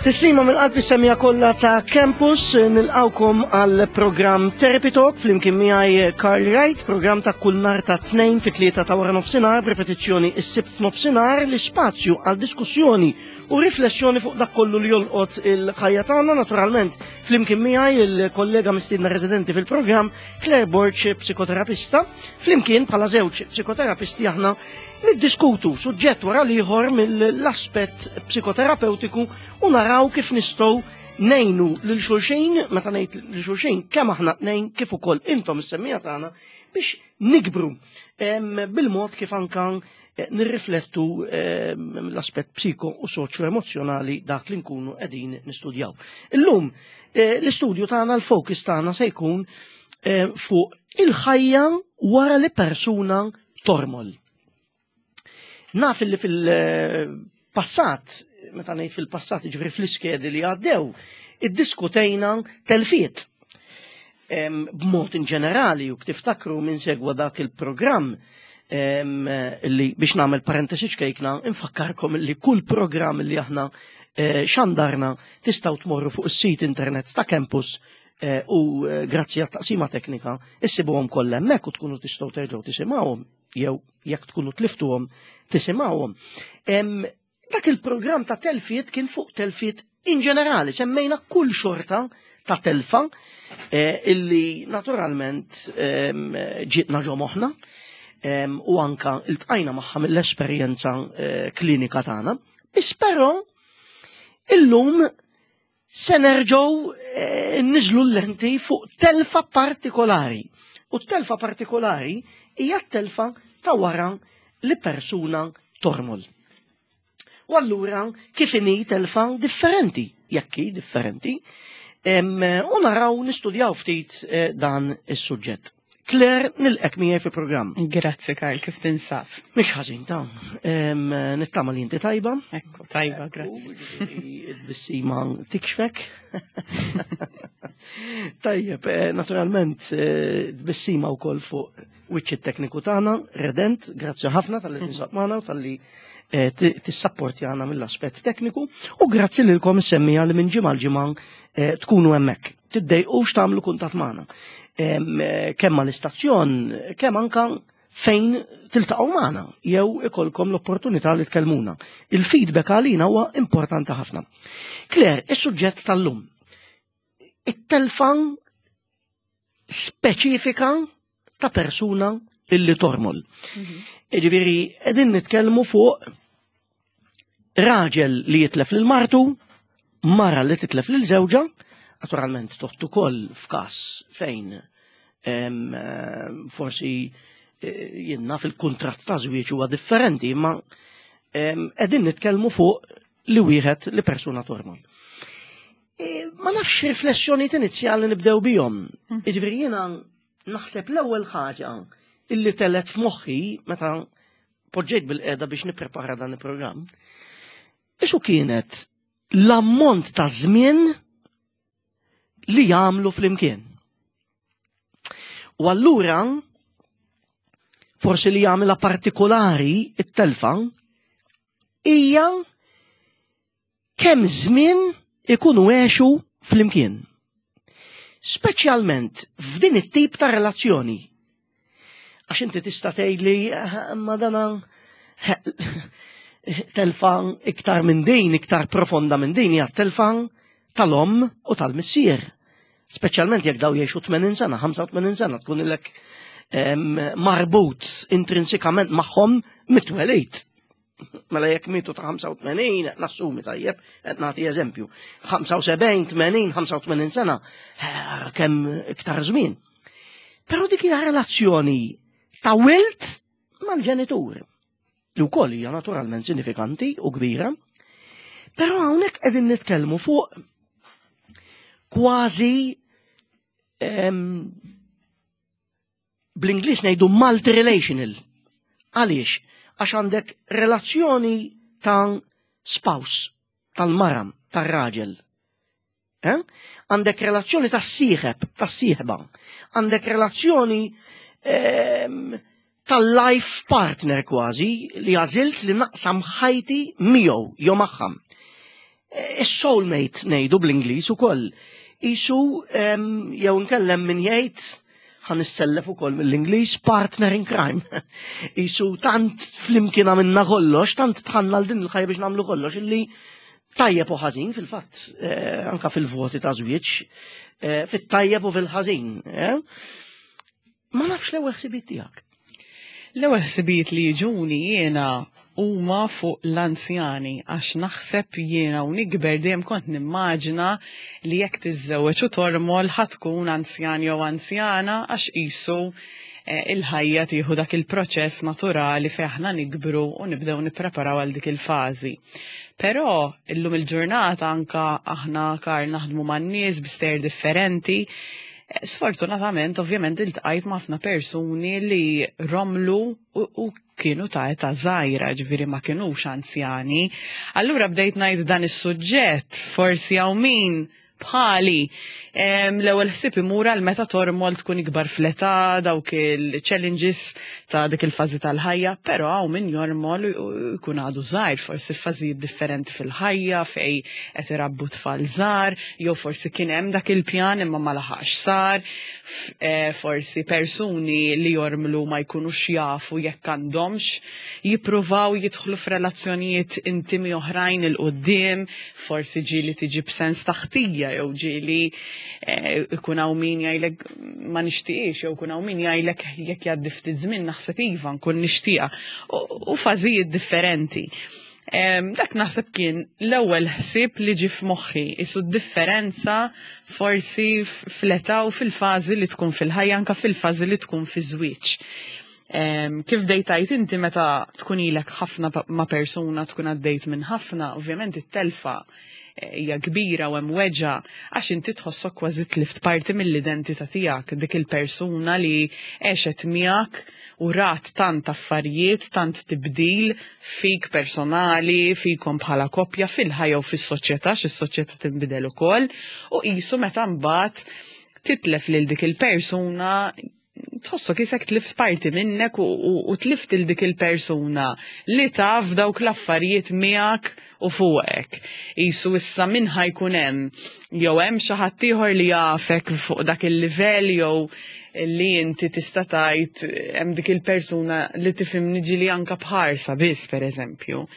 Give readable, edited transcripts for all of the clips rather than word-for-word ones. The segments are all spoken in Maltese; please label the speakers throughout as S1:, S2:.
S1: Tislima mill-qalbi semmija kollha ta' Campus nilqawkom għal programm Therapy Talk flimkien miegħi Carl Wright, programm ta' kull nhar ta' tnejn fit-tlieta ta' wara nofsinhar b'repetizzjoni s-sibt f'nofsinhar l-ispazju għal diskussjoni u riflessjoni fuq dak kollu li jolqot il-ħajja tagħna naturalment flimkien miegħi il-kollega mistiedna residenti fil-programm Claire Borch, psikoterapista, flimkien bħala żewġ psikoterapisti aħna niddiskutu suġġett wara l-ieħor mill-aspett psikoterapeutiku u naraw kif nistgħu ngħinu lil xulxejn meta ngħid lil xulxejn kemm aħna tnejn kif ukoll intom is-semmija tagħna biex nikbru bil-mod kif anke nirriflettu l-aspett psiko u soċjo-emozjonali dak li nkunu qegħdin nistudjaw. Illum l-istudju tagħna l-fokus tagħna se jkun fuq il-ħajja wara li persuna tormol. Naf li fil-passat, meta ngħid fil-passat ġifri fl-iskedi li għaddew, iddiskutejna telfiet. B'mod in ġenerali u tiftakru minn segwa dak il-programm li biex nagħmel parentesi ċkejkna, infakkarkom li kull programm li aħna xandarna tistgħu tmorru fuq is-sit internet ta' Campus u grazzi għat-taqsima teknika issibuhom kollha hemmhekk u tkunu tistgħu terġgħu tisimgħuhom jew jekk tkunu tliftuhom tisimgħuhom. Dak il-programm ta' telfiet kien fuq telfiet in ġenerali, semmejna kull xorta ta' telfa illi naturalment ġietna ġo moħħna u anka iltqajna magħha mill-esperjenza klinika tagħna. Però illum se nerġgħu niżlu l-lenti fuq telfa partikolari. U t-telfa partikolari hija t-telfa ta' wara li persuna tormol. U allura kif inhi telfa differenti, jekk hi differenti, u naraw nistudjaw ftit dan is-suġġett. Claire, nilqek miegħi fil-programm.
S2: Grazzi Karl, kif tinsab?
S1: Mhix ħażin ta' nittama li inti tajba.
S2: Ekku, tajba, grazzi.
S1: Id-bissima tikxfek. Tajjeb, naturalment bissima wkoll fuq wiċċ it-tekniku tagħna, redent, grazzi ħafna tal-li tinsab magħna u tal-li tissapporti għana mill-aspett tekniku u grazzi lilkom semmija li minn ġimgħa l-ġimgħa tkunu hemmhekk. Tiddejqux tagħmlu kuntatt magħna. Kemm mal-istazzjon, kemm anke fejn tiltaqgħu magħna jew ikolkom l-opportunità li tkellmuna. Il-feedback għalina huwa importanti ħafna. Claire, is-suġġett tal-lum. It-telfa speċifika ta' persuna illi tormol. Ġifieri qegħdin nitkellmu fuq raġel li jitlef lil martu, mara li titlef lil żewġa, naturalment toħtu ukoll f'każ fejn forsi jiena fil-kuntratt ta' żwieġ huwa differenti, imma qegħdin nitkellmu fuq li wieħed li persuna tormol. Ma nafx riflessjonijiet inizjali nibdew bihom. Jiġifieri jiena naħseb l-ewwel ħaġa illi telet f'moħħi meta poġġejt bil-qiegħda biex nipprepara dan il-programm. Isu kienet l-ammont ta' żmien li jagħmlu flimkien. U allura forsi li jagħmilha partikolari it-telfa hija kemm żmien ikunu għexu flimkien. Speċjalment f'din it-tip ta' relazzjoni. Għax inti tista' tgħidli ma dana telfa iktar minn din, iktar profonda minn din hija telfa tal-om u tal-missier. Speċjalment jekk daw jgħixu 80 sena, 85 sena tkun ilek marbut intrinsikament magħhom mitwelejt. Mela jekk mietu ta' 85, nassumi tajjeb, qed nagħti eżempju. 75, 80, 85 sena, kemm iktar żmien. Però dik hija relazzjoni ta' wilt mal-ġenitur, li wkoll hija naturalment sinifikanti u kbira, però hawnhekk qegħdin nitkellmu fuq kważi bl-Ingliż ngħidu multi-relational. Għaliex? Għax għandek relazzjoni ta' spouse, tal-maram, tar-raġel. Għandek relazzjoni ta' sieħeb, ta' sieħba. Għandek relazzjoni tal-life partner kważi li għażilt li naqsam ħajti miegħu jew magħha. Soulmate ngħidu bl-Ingliż ukoll. Isu jew nkellem min jgħid ħanissellef ukoll mill-Ingliż partner in crime. Isu tant flimkien minna kollox, tant tħanna l din il-ħajja biex nagħmlu kollox illi tajjeb u ħażin fil-fatt, anka fil-voti ta' żwieġ, fit-tajjeb u fil-ħażin. Ma nafx l-ewwel ħsibiet tiegħek.
S2: L-ewwel ħsibiet li jiġuni jiena huma fuq l-anzjani għax naħseb jiena u nikber dejjem kont nimmaġina li jekk tiżżewweġ u tormol ħatkun anzjan jew anzjana għax qisu il-ħajja tieħu dak il-proċess naturali fejn aħna nikbru u nibdew nippreparaw għal dik il-fażi. Però illum il-ġurnata anka aħna kar naħdmu man-nies b'ster differenti. Sfortunatament, ovvjament, iltqajt ma' ħafna persuni li romlu u kienu ta' eta żgħira, ġifieri ma kinux anzjani. Allura bdejt ngħid dan is-suġġett, forsi hawn min bħali l-ewwel ħsieb imur għal meta tormol tkun ikbar fl-età dawk il-challenges ta' dik il-fażi tal-ħajja, però hawn min jormol jkun għadu żgħir, forsi f'fażijiet differenti fil-ħajja fejn qed irabbu tfal żgħar, jew forsi kien hemm dak il-pjan imma ma laħaqx sar, forsi persuni li jormlu ma jkunux jafu jekk għandhomx jippruvaw jidħlu f'relazzjonijiet intimi oħrajn il-qudiem, forsi ġieli tiġi b'sens ta' ħtija jew ġieli ikun hawn min jgħidlek ma nixtieqx jew ikun hawn min jgħidlek jekk jgħaddi ftit żmien naħseb iva nkun nixtieqa u fażijiet differenti. Dak naħseb kien l-ewwel ħsieb li ġie f'moħħi isu d-differenza forsi fl-età u fil-fażi li tkun fil-ħajja anke fil-fażi li tkun fi żwieġ. Kif dejtajt inti meta tkun ilek ħafna ma' persuna tkun għaddejt minn ħafna, ovvjament it-telfa hija kbira u hemm weġa għax inti tħossok kważi tlift parti mill-identità tiegħek dik il-persuna li għexet miegħek u rat tant affarijiet, tant tibdil fik personali, fikom bħala koppja fil-ħajja u fis-soċjetà x'is-soċjetà tinbidel ukoll u qisu meta mbagħad titlef lil dik il-persuna tħossok isek tlift parti minnek u tlift il dik il-persuna li taf dawk l-affarijiet miegħek u fuqek. Isu issa min ħajkun hemm jew hemm xi ħadd ieħor li jafek fuq dak il-livell jew li inti tista' tgħid hemm dik il-persuna li tifhimni ġieli anke bħarsa biss pereżempju.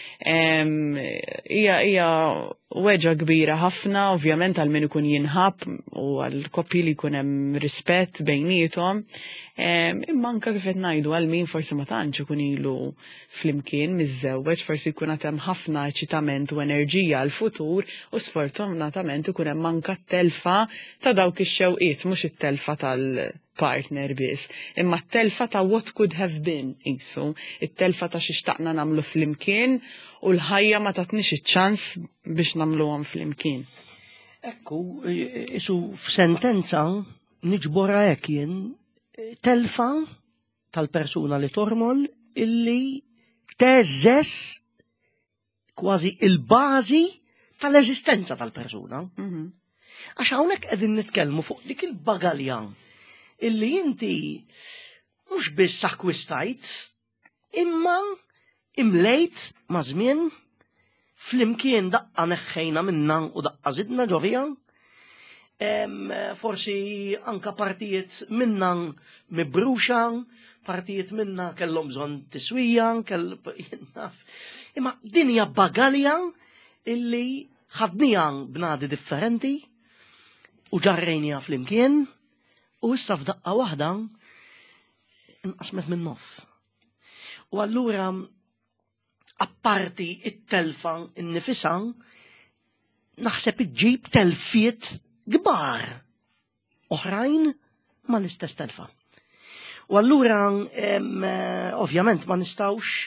S2: Hija weġa kbira ħafna, ovvjament għal min ikun jinħab u għal koppji li jkun hemm rispett bejniethom. Imma anke kif qed ngħidu għal min forsi ma tantx ikun ilu flimkien miżżewweġ, forsi jkun qed hemm ħafna eċitament u enerġija għal futur u sfortunatament ikun hemm anke t-telfa ta' dawk ix-xewqiet mhux it-telfa tal-partner biss, imma t-telfa ta' what could have been qisu, it-telfa ta' xi xtaqna nagħmlu flimkien u l-ħajja ma tatniex iċ-ċans biex nagħmluhom flimkien.
S1: Ekku, isu f'sentenza niġbora hekk jien telfa tal-persuna li tormol illi teżess kważi il-bażi tal-eżistenza tal-persuna. Għax hawnhekk qegħdin nitkellmu fuq dik il-bagalja illi inti mhux biss akkwistajt imma imlejt ma' żmien flimkien daqqa neħħejna minna u daqqa żidna ġovija. Forsi anka partijiet minna mibruxa, partijiet minna kellhom bżonn tiswija, imma din hija bagalja illi ħadnija b'nadi differenti u ġarrejnija flimkien u issa f'daqqa waħda inqasmet minn nofs. U allura apparti it-telfa innifisha naħseb iġġib telfiet kbar oħrajn ma l-istess telfa. U allura ovvjament ma nistawx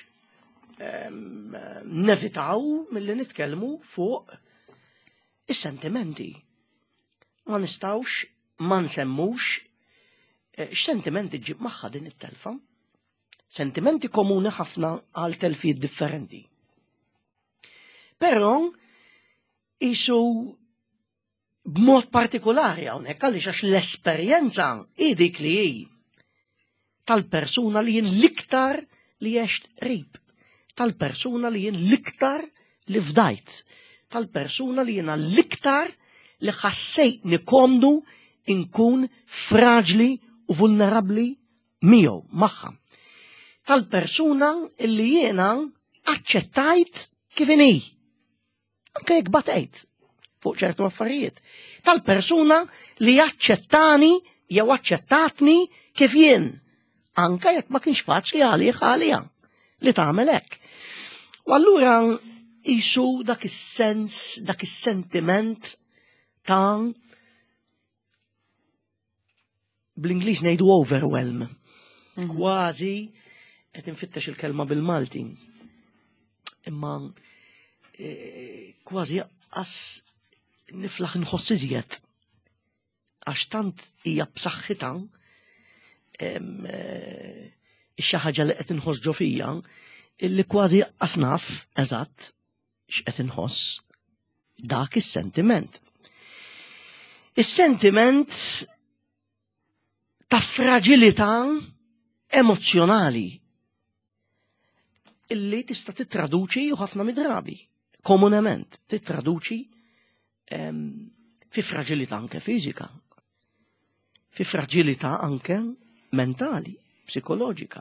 S1: nevitaw milli nitkellmu fuq is-sentimenti. Ma nistawx ma nsemmux x'sentimenti ġib magħha din it-telfa. Sentimenti komuni ħafna għal telfijiet differenti. Però isu b'mod partikolari hawnhekk għaliex għax l-esperjenza hi dik li hi tal-persuna li jien l-iktar li għext qrib, tal-persuna li jien l-iktar li fdajt tal-persuna li jiena l-iktar li ħassejtni komdu inkun fraġli u vulnerabbli miegħu magħha. Tal-persuna li jiena aċċettajt kif inhi. Anke jekk batejt fuq ċertu affarijiet. Tal-persuna li aċċettani jew aċċettatni kif jien. Anke jekk ma kienx faċli għalija li tagħmel hekk. U allura isu dak is-sens, dak is-sentiment ta' bl-Ingliż ngħidu overwhelm. Kważi qed infittex il-kelma bil-Malti. Imma kważi qas niflaħ nħoss iżjed. Għax tant hija b'saħħitha xi ħaġa li qed inħoss ġo fija illi kważi qas naf eżatt x'qed inħoss dak is-sentiment. Is-sentiment ta' fraġilità emozzjonali illi tista' titraduċi u ħafna midrabi komunement titraduċi fi fraġilità anke fiżika, fi fraġilità anke mentali, psikoloġika.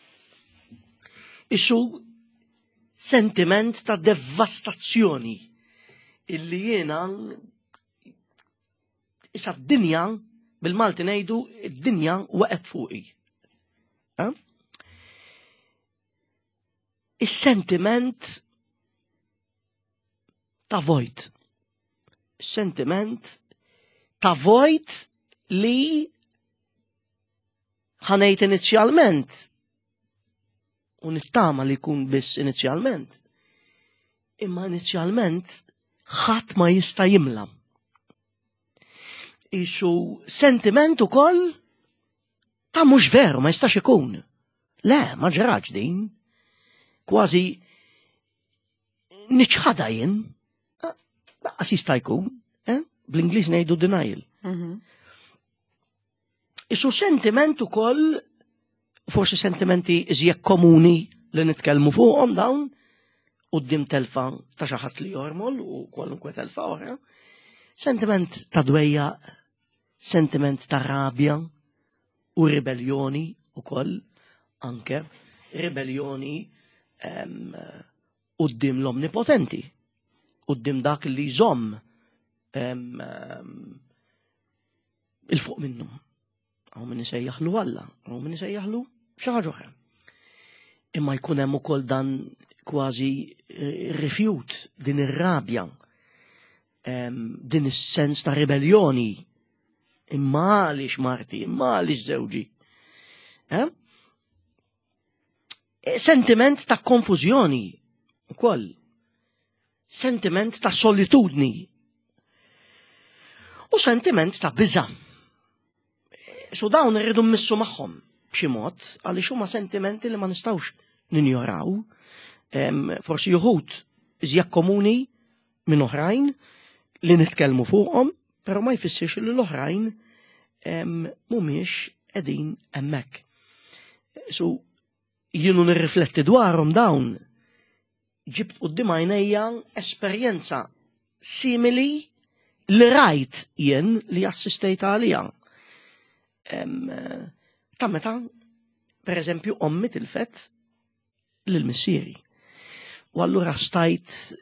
S1: Issu sentiment ta' devastazzjoni illi jiena issa d-dinja bil-Malti ngħidu id-dinja waqgħet fuqi. Is-sentiment ta' vojt. Sentiment ta' vojt li ħanejt inizjalment u nittama li jkun biss inizjalment. Imma inizjalment ħadd ma jista' jimla. Isu sentiment ukoll ta' mhux veru ma jistax ikun. Le, ma ġraġ din. Kważi niċħada jien. Baqqas jista' jkun. Bl-Ingliż ngħidu denial. Isu sentiment ukoll forsi sentimenti iżjed komuni li nitkellmu fuqhom dawn quddiem telfa ta' xi ħadd li jormol u kwalunkwe telfa oħra. Sentiment ta' dwejja, sentiment ta' rabja u ribellioni ukoll anke ribellioni quddiem l-omnipotenti, quddiem dak li jżomm il-fuq minnu. Għaw min isejjaħlu Alla, għaw min isejjaħlu xi ħaġa oħra. Imma jkun hemm ukoll dan kważi rifjut, din ir-rabja, din is-sens ta' ribellioni. Imma għaliex marti, imma għaliex żewġi. Sentiment ta' konfużjoni ukoll. Sentiment ta' solitudni. U sentiment ta' biża'. So dawn irridu mmissu magħhom b'xi mod għaliex huma sentimenti li ma nistgħux ninjoraw. Forsi juħud iżjed komuni minn oħrajn li nitkellmu fuqhom, però ma jfissirx li l-oħrajn mhumiex qegħdin hemmhekk. So jienu nirrifletti dwarhom dawn ġibt quddiem għajnejja esperjenza simili li rajt jien li assistejt għalija. Ta' meta, per eżempju, ommi tilfet lill-missieri. U allura stajt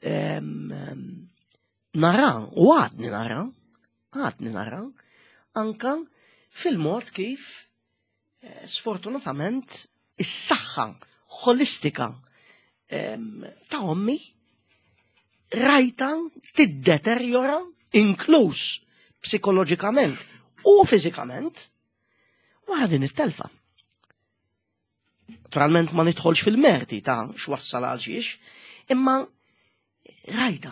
S1: nara, u għadni nara, anka fil-mod kif sfortunatament is-saħħa holistika ta' ommi rajta tiddeterjora inkluż psikoloġikament u fiżikament wara din it-telfa. Naturalment ma nidħolx fil-merti ta' x'wassal għal xiex, imma rajta.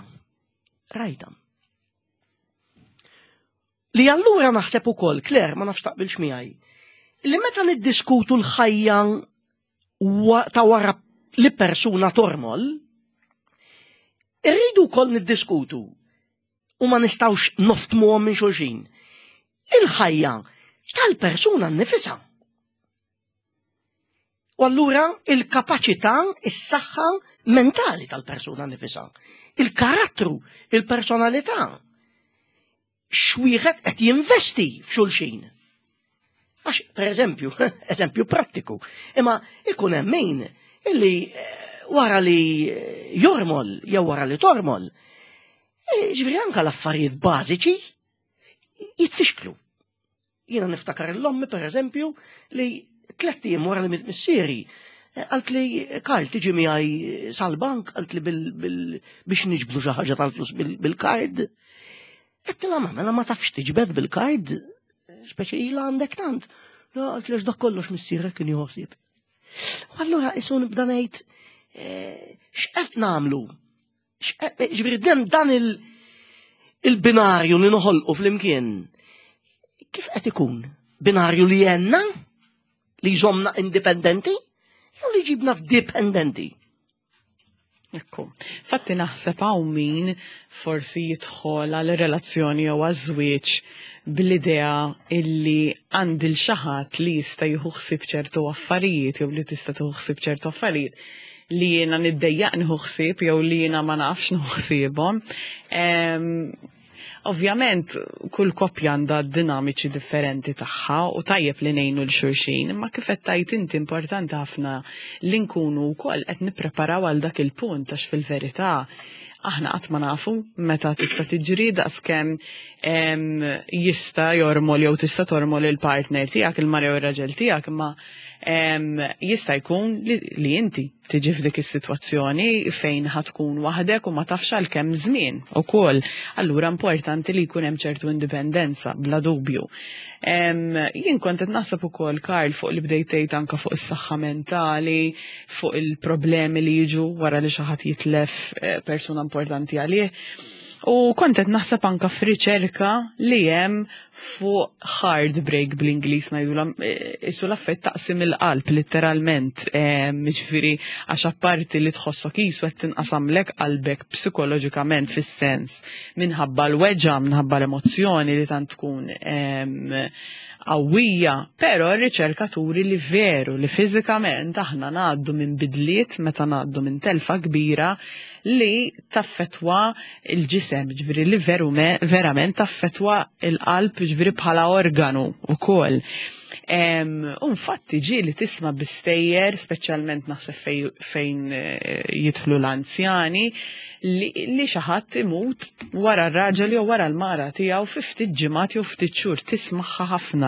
S1: Li allura naħseb ukoll, Claire, ma nafx taqbilx miegħi, li meta niddiskutu l-ħajja ta' wara li persuna tormol, irridu wkoll niddiskutu u ma nistgħux noftmuhom minn xulxin. Il-ħajja tal-persuna nnifisha. U allura il-kapaċità, is-saħħa mentali tal-persuna nifisha, il-karattru, il-personalità, x'wieħed qed jinvesti f'xulxin. Għax, per eżempju prattiku, imma ikun hemm min illi wara li jormol jew wara li tormol, ġifieri anke l-affarijiet bażiċi jitfixklu. Jiena niftakar l-ommi per eżempju li 3 ijiem wara li missieri qalt li Karl tiġi miegħi sal-bank, qalt li biex niġbdu xi ħaġa tal-flus bil-kard. Qedtilha mela ma tafx tiġbed bil-kard, speċi ilha għandek tant. No, qalt li dak kollox missierek kien jħossib. U allura isu nibda ngħid x'qed nagħmlu? Ġifieri dan il-binarju li noħolqu flimkien kif qed ikun? Binarju li jenna? Li jżommna indipendenti? Jew li ġibna f'dipendenti?
S2: Ekku. Fatti naħseb hawn min forsi jidħol għal relazzjoni jew għaż-żwieġ bl-idea illi għandil xi ħadd li jista' jieħu ħsieb ċertu affarijiet jew li tista' tieħu ħsieb ċertu affarijiet li jiena niddejjaq nieħu ħsieb jew li jiena ma nafx nieħu ħsiebhom. Ovvjament kull koppja għandha dinamiċi differenti tagħha u tajjeb li ngħinu l-xulxin, imma kif qed tgħid inti importanti ħafna li nkunu wkoll qed nippreparaw għal dak il-punt għax fil-verità aħna qatt ma nafu meta tista' tiġri daqskemm jista' jormol jew tista' tormol il-partner tiegħek il-mara jew ir-raġel tiegħek, imma jista' jkun li inti tiġi f'dik is-sitwazzjoni fejn ħatkun waħdek u ma tafx għalkemm żmien ukoll. Allura importanti li jkun hemm ċertu indipendenza bla dubju. Jien kont qed naħseb ukoll Karl fuq li bdejt tgħid anke fuq is-saħħa mentali, fuq il-problemi li jiġu wara li xi ħadd jitlef persuna importanti għalih. U kont qed naħseb anke f'riċerka li hemm fuq heartbreak bl-Ingliż ngħidulhom isu l-affett taqsim il-qalb litteralment, jiġifieri għax apparti li tħossok qisu qed tinqasamlek qalbek psikoloġikament fis-sens minħabba l-weġa, minħabba l-emozzjoni li tant tkun qawwija, però r-riċerkaturi li veru li fiżikament aħna ngħaddu minn bidliet meta ngħaddu minn telfa kbira li taffetwa il-ġisem, ġifieri li verament taffetwa il-qalb ġifieri bħala organu wkoll. U infatti ġieli tisma' bistejjer, speċjalment naħseb fejn jidħlu l-anzjani, li xi ħadd imut wara r-raġel jew wara l-mara tiegħu fi ftit ġimgħat jew ftit xhur tismaħħa ħafna.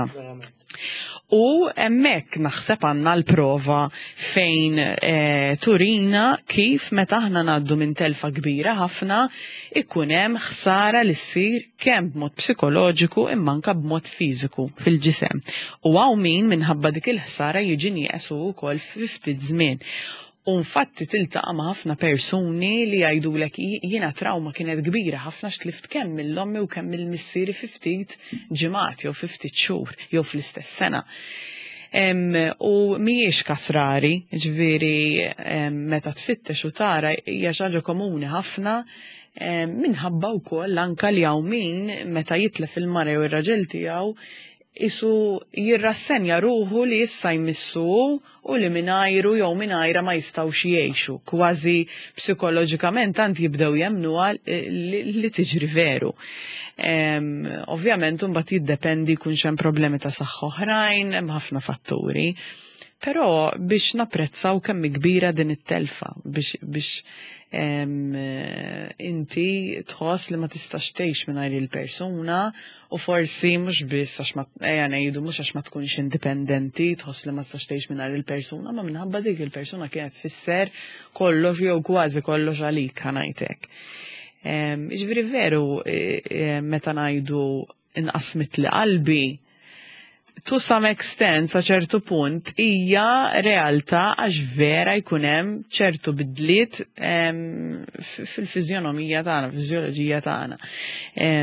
S2: U hemmhekk naħseb għandna l-prova fejn turina kif meta aħna ngħaddu minn telfa kbira ħafna ikun hemm ħsara li ssir kemm b'mod psikoloġiku imma anke b'mod fiżiku fil-ġisem. U hawn min minħabba dik il-ħsara jiġi nieqsu wkoll fi ftit żmien. U infatti tiltaqa' ma' ħafna persuni li jgħidulek jiena trauma kienet kbira ħafna xtlift kemm mill-ommi u kemm mill-missieri fi ftit ġimgħat jew fi ftit xhur jew fl-istess sena. U mhijiex kasrari, ġifieri meta tfittex u tara hija xi ħaġa komuni ħafna minħabba wkoll anke li hawn min meta jitlef il-mara jew ir-raġel tiegħu isu jirrassenja ruħu li issa jmissu u li minajru jew minajra ma jistawx jgħixu. Kważi psikoloġikament tant jibdew jemnuha li tiġri veru. Ovvjament imbagħad jiddependi jkunx hemm problemi ta' saħħa oħrajn, hemm ħafna fatturi. Però biex napprezzaw kemm kbira din it-telfa biex inti tħoss li ma tistax tgħix mingħajr il-persuna u forsi mhux biss għax ngħidu mhux għax ma tkunx indipendenti tħoss li ma tistax tgħix mingħajr il-persuna, ma minħabba dik il-persuna kienet tfisser kollox jew kważi kollox għalik ħanajtek. Jiġifieri veru meta ngħidu inqasmet li qalbi to some extent sa ċertu punt hija realtà għax vera jkun hemm ċertu bidliet fil-fiżjonomija tagħna, fiżjoloġija tagħna.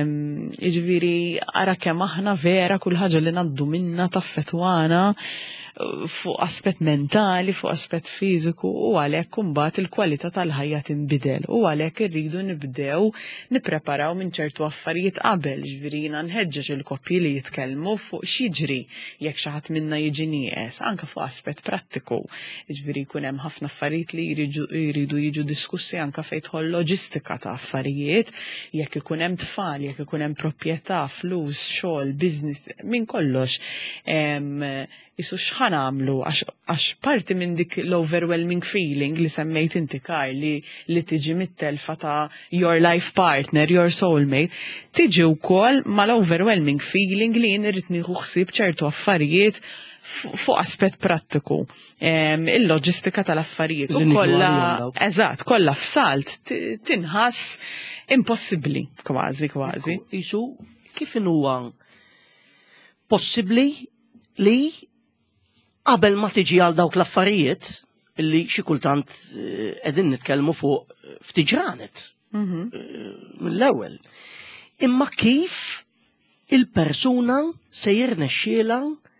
S2: Jiġifieri ara kemm aħna vera kull ħaġa li ngħaddu minnha taffettwana fuq aspett mentali, fuq aspett fiżiku u għalhekk imbagħad il-kwalità tal-ħajja tinbidel u għalhekk irridu nibdew nippreparaw minn ċertu affarijiet qabel, ġifieri jiena nħeġġeġ il-koppji li jitkellmu fuq x'jiġri jekk xi ħadd minnha jiġi nieqes, anke fuq aspett prattiku. Ġifieri jkun hemm ħafna affarijiet li jridu jiġu diskussi anke fejn tħoll loġistika ta' affarijiet, jekk ikun hemm tfal, jekk ikun hemm proprjetà, flus, xogħol, business, minn kollox. Isu x'ħan għamlu, għax parti minn dik l-overwhelming feeling li semmejt inti Karl li tiġi mit-telfa ta' your life partner, your soulmate, tiġi wkoll mal-overwhelming feeling li jien irrid nieħu ħsieb ċertu affarijiet fuq aspett prattiku. Il-loġistika tal-affarijiet. Eżatt, kollha f'salt tinħass impossibbli, kważi.
S1: Isu kif huwa possibbli li qabel ma tiġi għal dawk l-affarijiet illi xi kultant qegħdin nitkellmu fuq ftit ġranet mill-ewwel. Imma kif il-persuna se jirnexxielha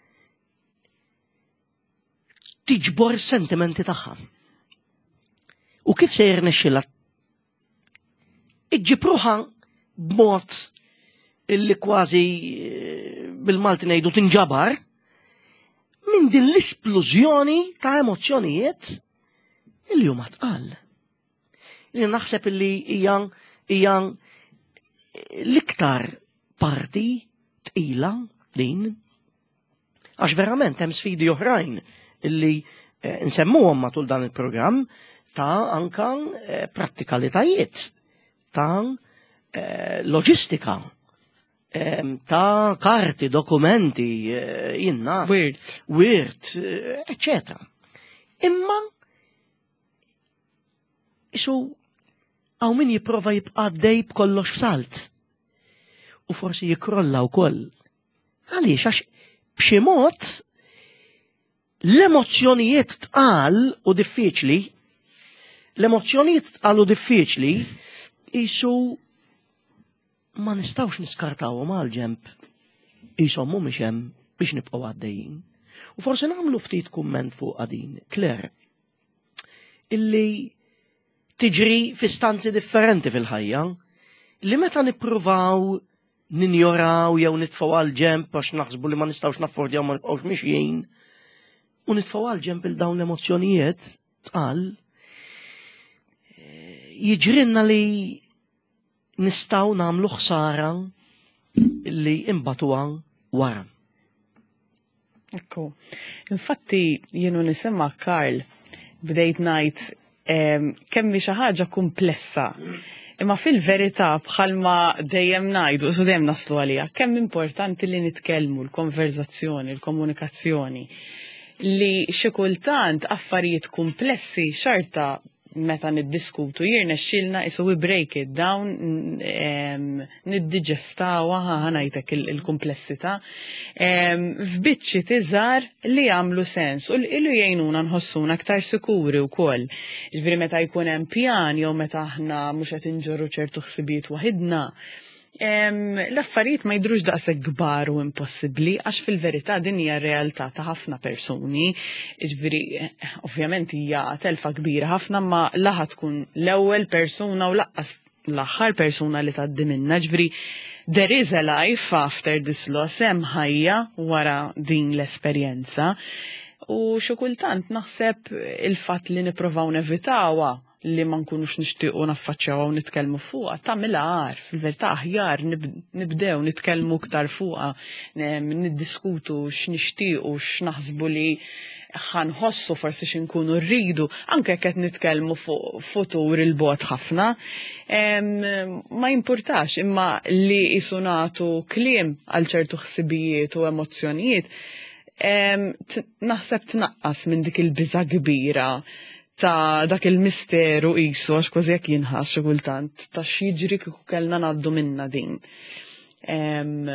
S1: tiġbor sentimenti tagħha. U kif se jirnexxielha iġġib ruħha b'mod illi kważi bil-Malti ngħidu tinġabar minn din l-isplużjoni ta' emozzjonijiet illi huma tqal. Li naħseb illi hija l-iktar parti tqila din għax verament hemm sfidi oħrajn illi nsemmuhom matul dan il-programm ta' anka prattikalitajiet ta' loġistika ta' karti, dokumenti, wirt, eccetera. Imma isu għaw min jipprova jibqa' dej b'kollox f'salt. U forsi jikrolla wkoll. Għaliex għax b'xi mod l-emozzjonijiet tqal u diffiċli isu ma nistawx niskartawhom għal ġemp ishom mhumiex hemm biex nibqgħu għaddejjin. U forsi nagħmlu ftit kumment fuq din, Claire, illi tiġri fi stanzi differenti fil-ħajja, li meta nippruvaw ninjoraw jew nitfgħu għal ġemp għax naħsbu li ma nistgħux naffordjaw ma nibqgħux mixjin, u nitfgħu għal ġemp il dawn l-emozzjonijiet tqal, jiġrinna li nistaw namlu ħsara li imbatuha wara.
S2: Ekku. Infatti jienu nisimma Karl bdejt ngħid kemm xi ħaġa komplessa. Imma fil-verità bħalma dejjem ngħidu u dejjem naslu għaliha, kemm importanti li nitkellmu l-konverzazzjoni, l-komunikazzjoni li xi kultant affarijiet komplessi xorta meta niddiskutu jirnexxielna isu we break it down, niddiġestawa ħanajtek il-komplessità f'biċċi tiżgħar li jagħmlu sens u li jgħinuna nħossuna aktar sikuri wkoll. Ġifieri meta jkun hemm pjan jew meta aħna mhux qed inġorru ċertu ħsibiet waħidna, l-affarijiet ma jidrux daqshekk kbar u impossibbli għax fil-verità din hija r-realtà ta' ħafna persuni. Ġifieri ovvjament hija telfa kbira ħafna ma laħa tkun l-ewwel persuna u laqqas l-aħħar persuna li tgħaddi minnha. Ġifieri there is a life after this loss, hemm ħajja wara din l-esperjenza. U xi kultant naħseb il-fatt li nippruvaw nevitawha li ma nkunux nixtiequ naffaċċjaw u nitkellmu fuqha tagħmilha għar, fil-verità aħjar nibdew nitkellmu iktar fuqha, niddiskutu x'nixtiequ x'naħsbu li ħanħossu forsi x'inkunu rridu, anke qed nitkellmu fuq futur il-bogħod ħafna. Ma jimpurtax imma li qisu nagħtu kliem għal ċertu ħsibijiet u emozzjonijiet naħseb tnaqqas minn dik il-biża' kbira ta' dak il-misteru qisu għax kważi jekk jinħass xi kultant ta' x'jiġri kieku kellna ngħaddu minnha din.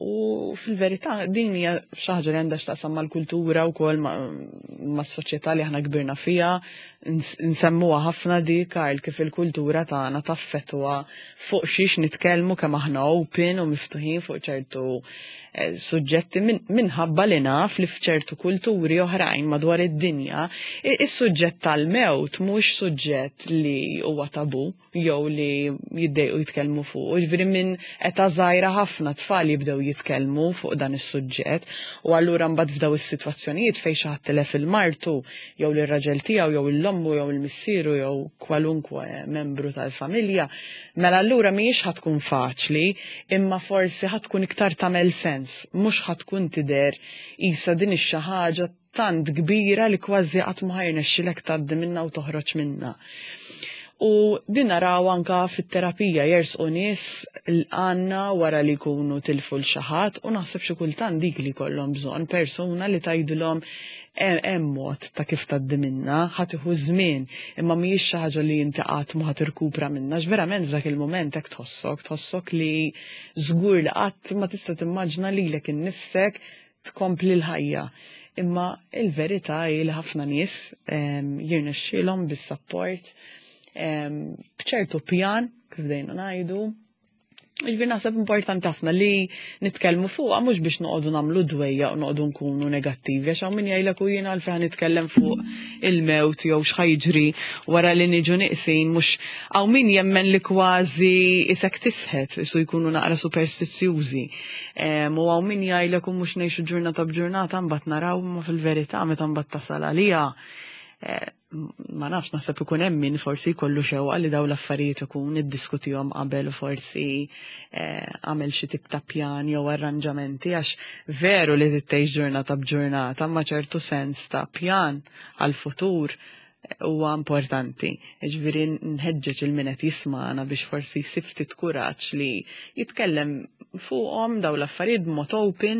S2: U fil-verità din hija xi ħaġa li għandha x'taqsam mal-kultura wkoll mas-soċjetà li aħna kbirna fiha, nsemmuha ħafna di Karl kif il-kultura tagħna taffettwa fuq xiex nitkellmu kemm aħna open u miftuħin fuq ċertu suġġetti minħabba li naf li f'ċertu kulturi oħrajn madwar id-dinja is-suġġett tal-mewt mhux suġġett li huwa tabu jew li jiddejqu jitkellmu fuq. Ġifieri minn età żgħira ħafna tfal jibdew jitkellmu fuq dan is-suġġett u allura mbagħad f'daw is-sitwazzjonijiet fejn xi ħadd tilef il-martu jew lir-raġel tiegħu jew il-ommu jew il-missieru jew kwalunkwe membru tal-familja, mela allura mhijiex ħatkun faċli imma forsi ħatkun iktar tagħmel sens, mhux ħatkun tidher isa din ix-xi ħaġa tant kbira li kważi qatt ma ħajrnexxilek tgħaddi minnha u toħroġ minnha. U din naraw anka fit-terapija jersqu nies għandna wara li jkunu tilfu l xi ħadd u naħseb xi kultant dik li jkollhom bżonn persuna li tgħidilhom hemm mod ta' kif tgħaddi minnha, ħadd iħu żmien imma mhijiex xi ħaġa li inti qatt ma ħatirkupra minnha, x'verament f'dak il-mument hekk tħossok li żgur li qatt ma tista' timmaġna lilek innifsek tkompli l-ħajja. Imma il-verità hi li ħafna nies jirnexxielhom bis-support b'ċertu pjan, kif dejna ngħidu. Ġifieri naħseb importanti ħafna li nitkellmu fuqha mhux biex noqogħdu nagħmlu dwejja u noqogħdu nkunu negattivi għax hawn min jgħidlek u jiena għalfejn nitkellem fuq il-mewt jew x'ħajġri wara li niġu nieqsin mhux hawn min jemmen li kważi isek tisħet isu jkunu naqra superstizzjużi. U hawn min jgħidlek u mhux ngħixu ġurnata b'ġurnata mbagħad naraw ma fil-verità meta mbagħad tasal għaliha ma nafx naħseb ikun hemm min forsi jkollu xewqa li dawn l-affarijiet ikun iddiskutihom qabel u forsi għamel xi tip ta' pjan jew arranġamenti għax veru li tgħix ġurnata b'ġurnata ma ċertu sens ta' pjan għall-futur huwa importanti. Ġifieri nħeġġeġ il-min qed jisma'na biex forsi jsib ftit kuraġġ li jitkellem fuqhom dawn l-affarijiet b'mod open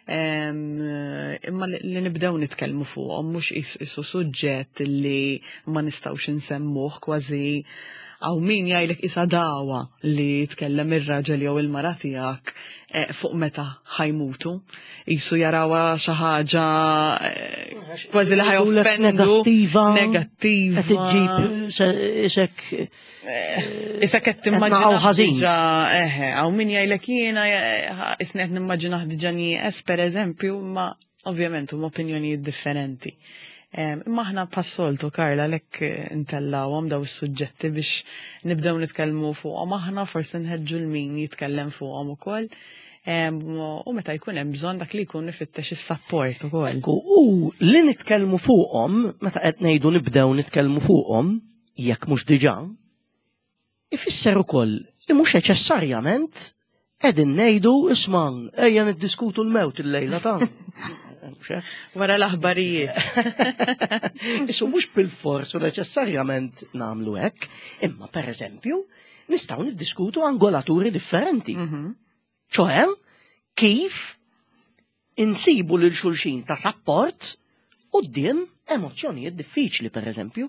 S2: imma li nibdew nitkellmu fuqhom mhux isu suġġett li ma nistgħux insemmuh kważi għaw min jgħidlek isa dawa li jitkellem ir-raġel jew il-mara tiegħek fuq meta ħajmutu, jisu jarawha xi ħaġa kważi li ħajoffendu negattiva. Qed iġġib isek qed timmaġina diġà hawn min jgħidlek jiena isni qed nimmaġinah diġà nieqes pereżempju, ma ovvjament huma opinjonijiet differenti. Imma aħna passoltu Karla lek intellawhom daw is-suġġetti biex nibdew nitkellmu fuqhom aħna forsi nħeġġu l-min jitkellem fuqhom ukoll. U meta jkun hemm bżonn dak li jkun ifittex is-sapport ukoll.
S1: U li nitkellmu fuqhom, meta qed ngħidu nibdew nitkellmu fuqhom, jekk mhux diġà, ifisser ukoll li mhux neċessarjament qegħdin ngħidu isma' ejja niddiskutu l-mewt illejla tagħna.
S2: Wara l-aħbarijiet.
S1: Issu mhux bil-fors u neċessarjament nagħmlu hekk, imma pereżempju nistgħu niddiskutu angolaturi differenti. ċoħe kif insibu lil xulxin ta' sapport quddiem emozzjonijiet diffiċli pereżempju.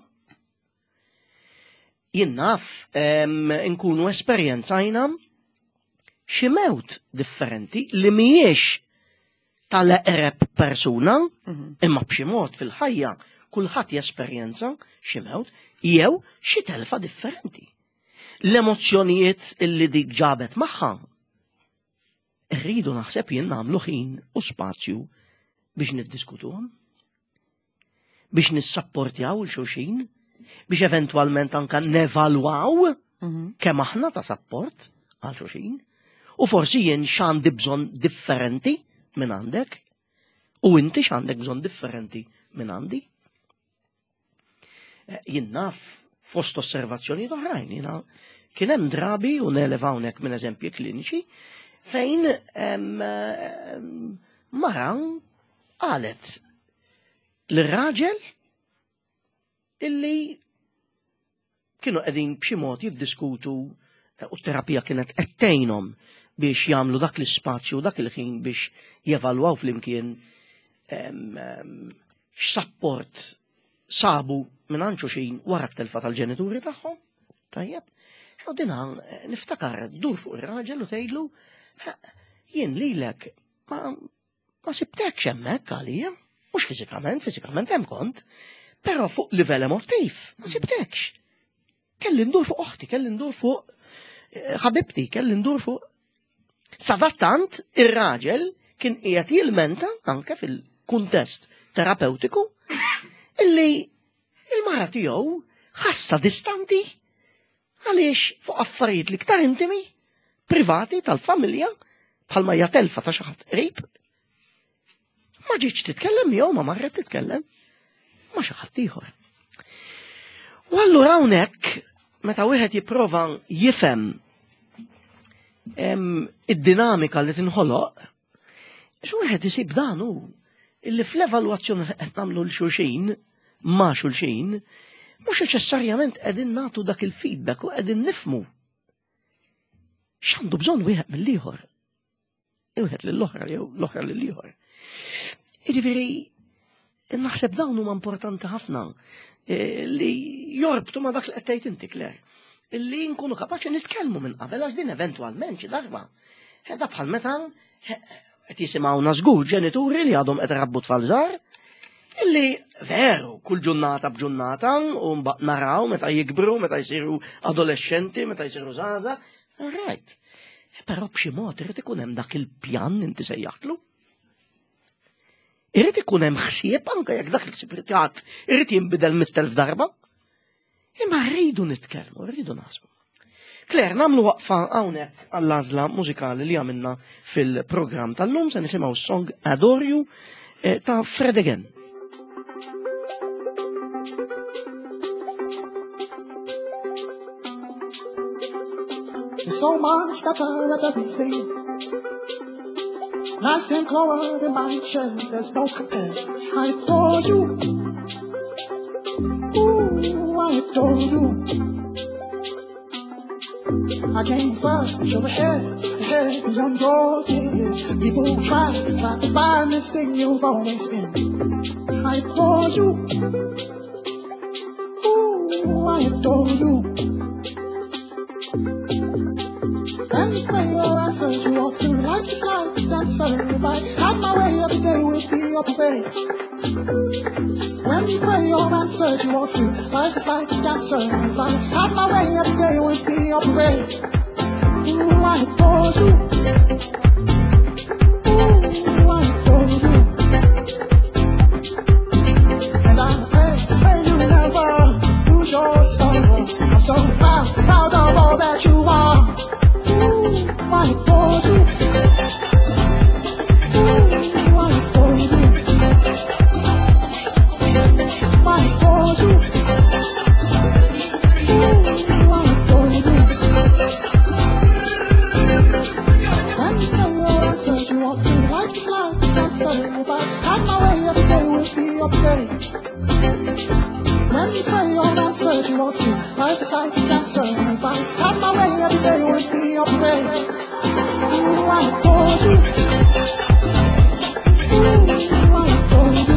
S1: Jien naf nkunu esperjenzajna xi mewt differenti li mhijiex tal-eqreb persuna, imma b'xi mod fil-ħajja kulħadd jesperjenza xi mewt jew xi telfa differenti. L-emozzjonijiet illi dik ġabet magħha irridu naħseb jien nagħmlu ħin u spazju biex niddiskutuhom, biex nissapportjaw il xulxin, biex eventwalment anke nevalwaw kemm aħna ta' sapport għal xulxin, u forsi jien x'għandi bżonn differenti minn għandek, u inti x'għandek bżonn differenti minn għandi. Jien naf fost osservazzjoni oħrajn, jiena kien hemm drabi u neleva hawnhekk minn eżempji kliniċi fejn mara qalet l-raġel illi kienu qegħdin b'xi mod jiddiskutu u t-terapija kienet qed tgħinhom biex jagħmlu dak l-ispazju, dak il-ħin biex jevalwaw flimkien x'sapport sabu minn xulxin wara t-telfa tal-ġenituri tagħhom. Tajjeb, u dinha niftakar dur fuq ir-raġel u tgħidlu jien lilek ma sibtekx hemmhekk għalija, mhux fiżikament hemm kont, però fuq livell emotiv ma sibtekx. Kelli ndur fuq oħti, kelli ndur fuq ħabibti, kelli ndur fuq. Sadattant ir-raġel kien qiegħed jilmenta anke fil-kuntest terapeutiku illi il-mara tiegħu ħassa distanti għaliex fuq affarijiet l-iktar intimi, privati tal-familja, bħalma hija telfa ta' xi ħadd qrib. Ma ġietx titkellem jew ma marret titkellem ma xi ħadd ieħor. U allura hawnhekk meta wieħed jipprova jifhem id-dinamika li tinħoloq, xu wieħed isib dan hu illi fl-evalwazzjoni qed nagħmlu l xulxin ma' xulxin, mhux neċessarjament qegħdin nagħtu dak il-feedback u qegħdin nifhmu x'għandu bżonn wieħed mill-ieħor. Wieħed lill-oħra jew l-oħra lill-ieħor. Jiġifieri naħseb dawn huma importanti ħafna li jorbtu ma' dak li qed tgħid inti Claire. Illi nkunu kapaċi nitkellmu minn qabel għax din eventwalment xi darba. Ħedha bħal meta qed jisimgħuna żgur ġenituri li għadhom qed irabbu tfal żgħar, illi veru kull ġurnata b'ġurnata u mbagħad naraw meta jikbru, meta jsiru adolescenti, meta jsiru żgħażagħ, right. Però b'xi mod irid ikun hemm dak il-pjan inti sejjaħtlu. Irid ikun hemm ħsieb anke jekk dak il-ħsieb irid jinbidel 100,000 darba. Imma rridu nitkellmu, rridu naħsbu. Claire, nagħmlu waqfa hawnhekk għall-għażla mużikali li għamilna fil-programm tal-lum se nisimgħu s-song Adore You ta' Fred Again.
S3: There's so much better at everything. Nice and clover in my chair, there's no compare. I adore you. Ooh, I adore you. I came first, but you're ahead beyond your years. People try to find this thing you've always been. I adore you. Ooh, I adore you. And pray your answers you walk through life just like a dancer. If I had my way every day would be your parade. When you pray your answers you walk through life just like a dancer. If I had my way every day would be your parade. Ooh, I adore you. Ooh, I adore you. And I pray you never lose your star. I'm so proud of all that you are. Ooh, I adore you. Ooh, I adore you. I adore you. Ooh, I adore you. When you know your answers, you walk through life just like a dancer. If I had my way, every day would be your parade. When you pray your answers, you walk through life just like a dancer. If I had my way, every day would be your parade. Ooh, I adore you. Ooh, I adore you.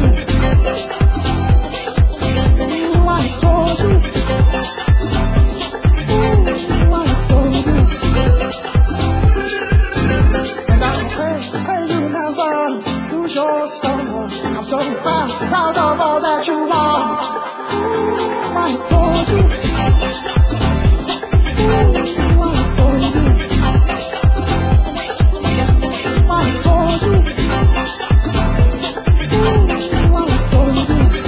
S3: Ooh, I adore you. Ooh, I adore you. And I pray you never lose your star. I'm so proud of all that you are. Ooh, I adore you. Ooh, I adore you. I adore you. Ooh, I adore you.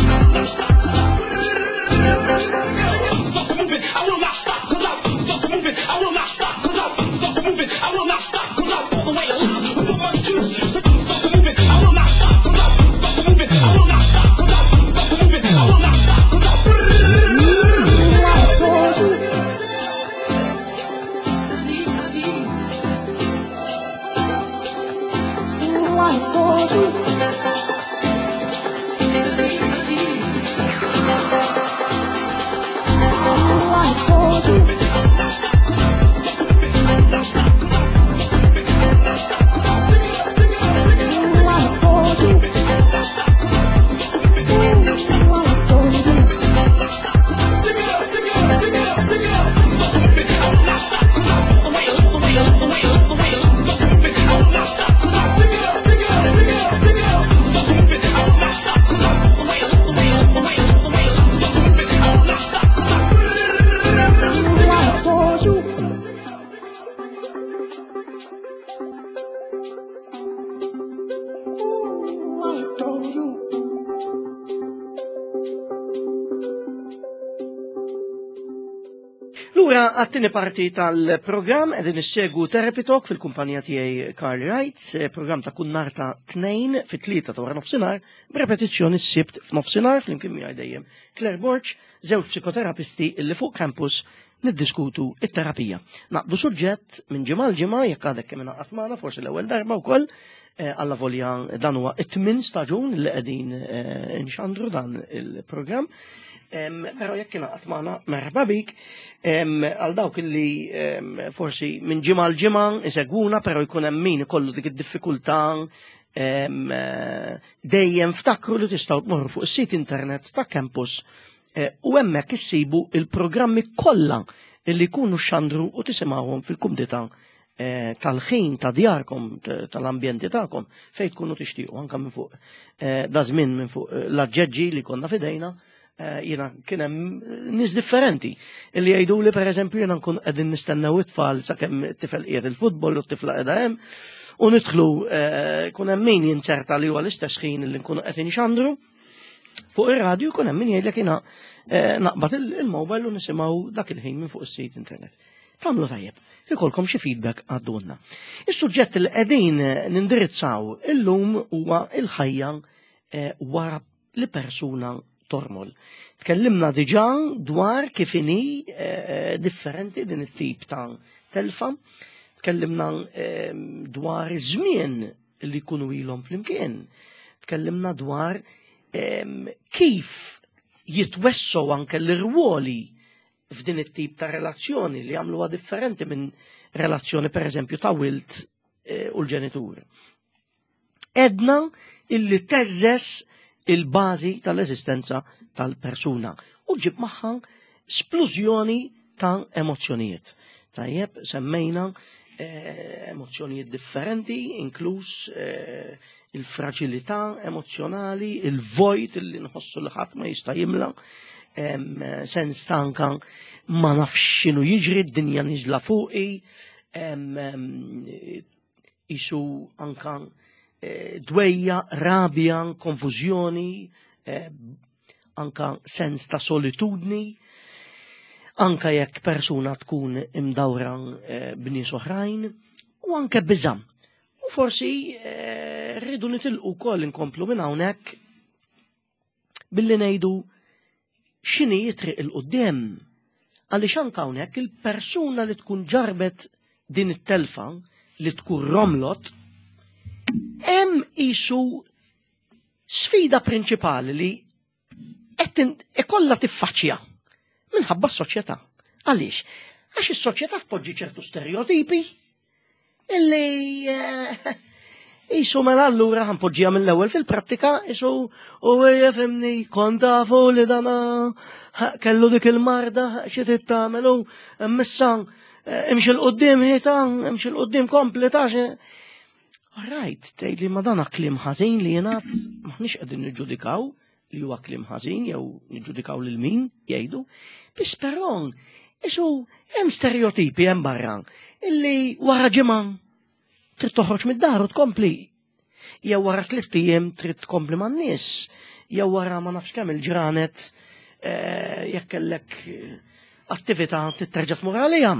S4: Stop moving, I will not stop, 'cause I'm moving, I will not stop, 'cause I'm moving, I will not stop, 'cause I'm all the way alive with so much juice. Stop moving, I will not stop, 'cause I'm moving, I will not stop, 'cause I'm moving, I will not stop, 'cause I'm I adore you.
S1: Lura għattini parti tal-program edin issegwu Therapy Talk fil-kumpanija tiegħi Carl Wright, program ta' kull nhar ta' 2 fit-3 ta' wara nofsinhar, b'repetizzjoni s-sibt f'nofsinhar flimkien miegħi dejjem Claire Borch, żewġ psikoterapisti illi fuq campus niddiskutu it-terapija. Naqdu suġġett minn ġimgħa l-ġimgħa jekk għadek kemm inqatt magħna forsi l-ewwel darba wkoll alla volja dan huwa it-tmien staġun li qegħdin inxandru dan il-programm. Pero jekk inaqat magħna merħba bik, għal dawk illi forsi minn ġimgħa l-ġimgħa isegwuna, però jkun hemm min ikollu dik id-diffikultà dejjem ftakru li tistgħu tmorru fuq is-sit internet ta' campus u hemmhekk issibu il-programmi kollha illi jkunu xandru u tisimgħuhom fil-kumdità tal-ħin ta' djarkom, tal-ambjenti tagħkom fejn tkunu tixtiequ anke minn fuq da żmien minn fuq l-aġġeġġi li konna fidejna. Jena kien hemm nies differenti illi jgħiduli pereżempju jiena nkun qegħdin nistennew it-tfal sakemm it-tifel qiegħed il-futbol u t-tifla qiegħda hemm u nidħlu kun hemm min jinserta li huwa l-istess ħin illi nkunu qed inxandru fuq ir-radju jkun hemm min jgħidlek jiena naqbad il-mobile u nisimgħu dak il-ħin minn fuq is-sit internet. Tagħmlu tajjeb, ikolkom xi feedback għaddunna. Is-suġġett li qegħdin nindirizzaw illum huwa l-ħajja wara li persuna tormol. Tkellimna diġà dwar kif inhi differenti din it-tip ta' telfa, tkellimna dwar iż-żmien li jkunu ilhom flimkien, tkellimna dwar kif jitwessew anke l-irwoli f'din it-tip ta' relazzjoni li jagħmluha differenti minn relazzjoni pereżempju ta' wilt u l-ġenitur. Edna illi teżżes il-bażi tal-eżistenza tal-persuna u ġib magħha splużjoni ta' emozzjonijiet. Tajjeb, semmejna emozzjonijiet differenti, inkluż il-fragilità emozjonali, il-vojt li nħossu li ħadd ma jista' jimla, sens ta' anka ma nafx x'inhu jiġri d-dinja niżla fuqi, isu anka dwejja, rabja, konfużjoni, anka sens ta' solitudni, anka jekk persuna tkun imdawra b'nies oħrajn, u anke biża'. U forsi rridu nitilqu wkoll inkomplu minn hawnhekk billi ngħidu x'inhi jitriq il-qudiem għaliex anke hawnhekk il-persuna li tkun ġarbet din it-telfa li tkun romlot hemm qisu sfida prinċipali li qed ikollha tiffaċċja minħabba s-soċjetà. Għaliex? Għax is-soċjetà tpoġġi ċertu stereotipi illi qisu mela allura ħanpoġġiha mill-ewwel fil-prattika qisu u jefhimni kont tafu li dana kellu dik il-marda xi trid tagħmel u missa imxi l-qudiem imxi l-qudiem kompleta Right, tgħidli ma dan kliem ħażin li jingħad maħniex qegħdin niġġudikaw li huwa kliem ħażin jew niġġudikaw lil min jgħidu, biss però isu hemm stereotipi hemm barra illi wara ġimgħa trid toħroġ mid-dar u tkompli. Jew wara 3 ijiem trid tkompli man-nies, jew wara ma nafx kemm il-ġranet jekk kellek attività titterġa' tmur għaliha.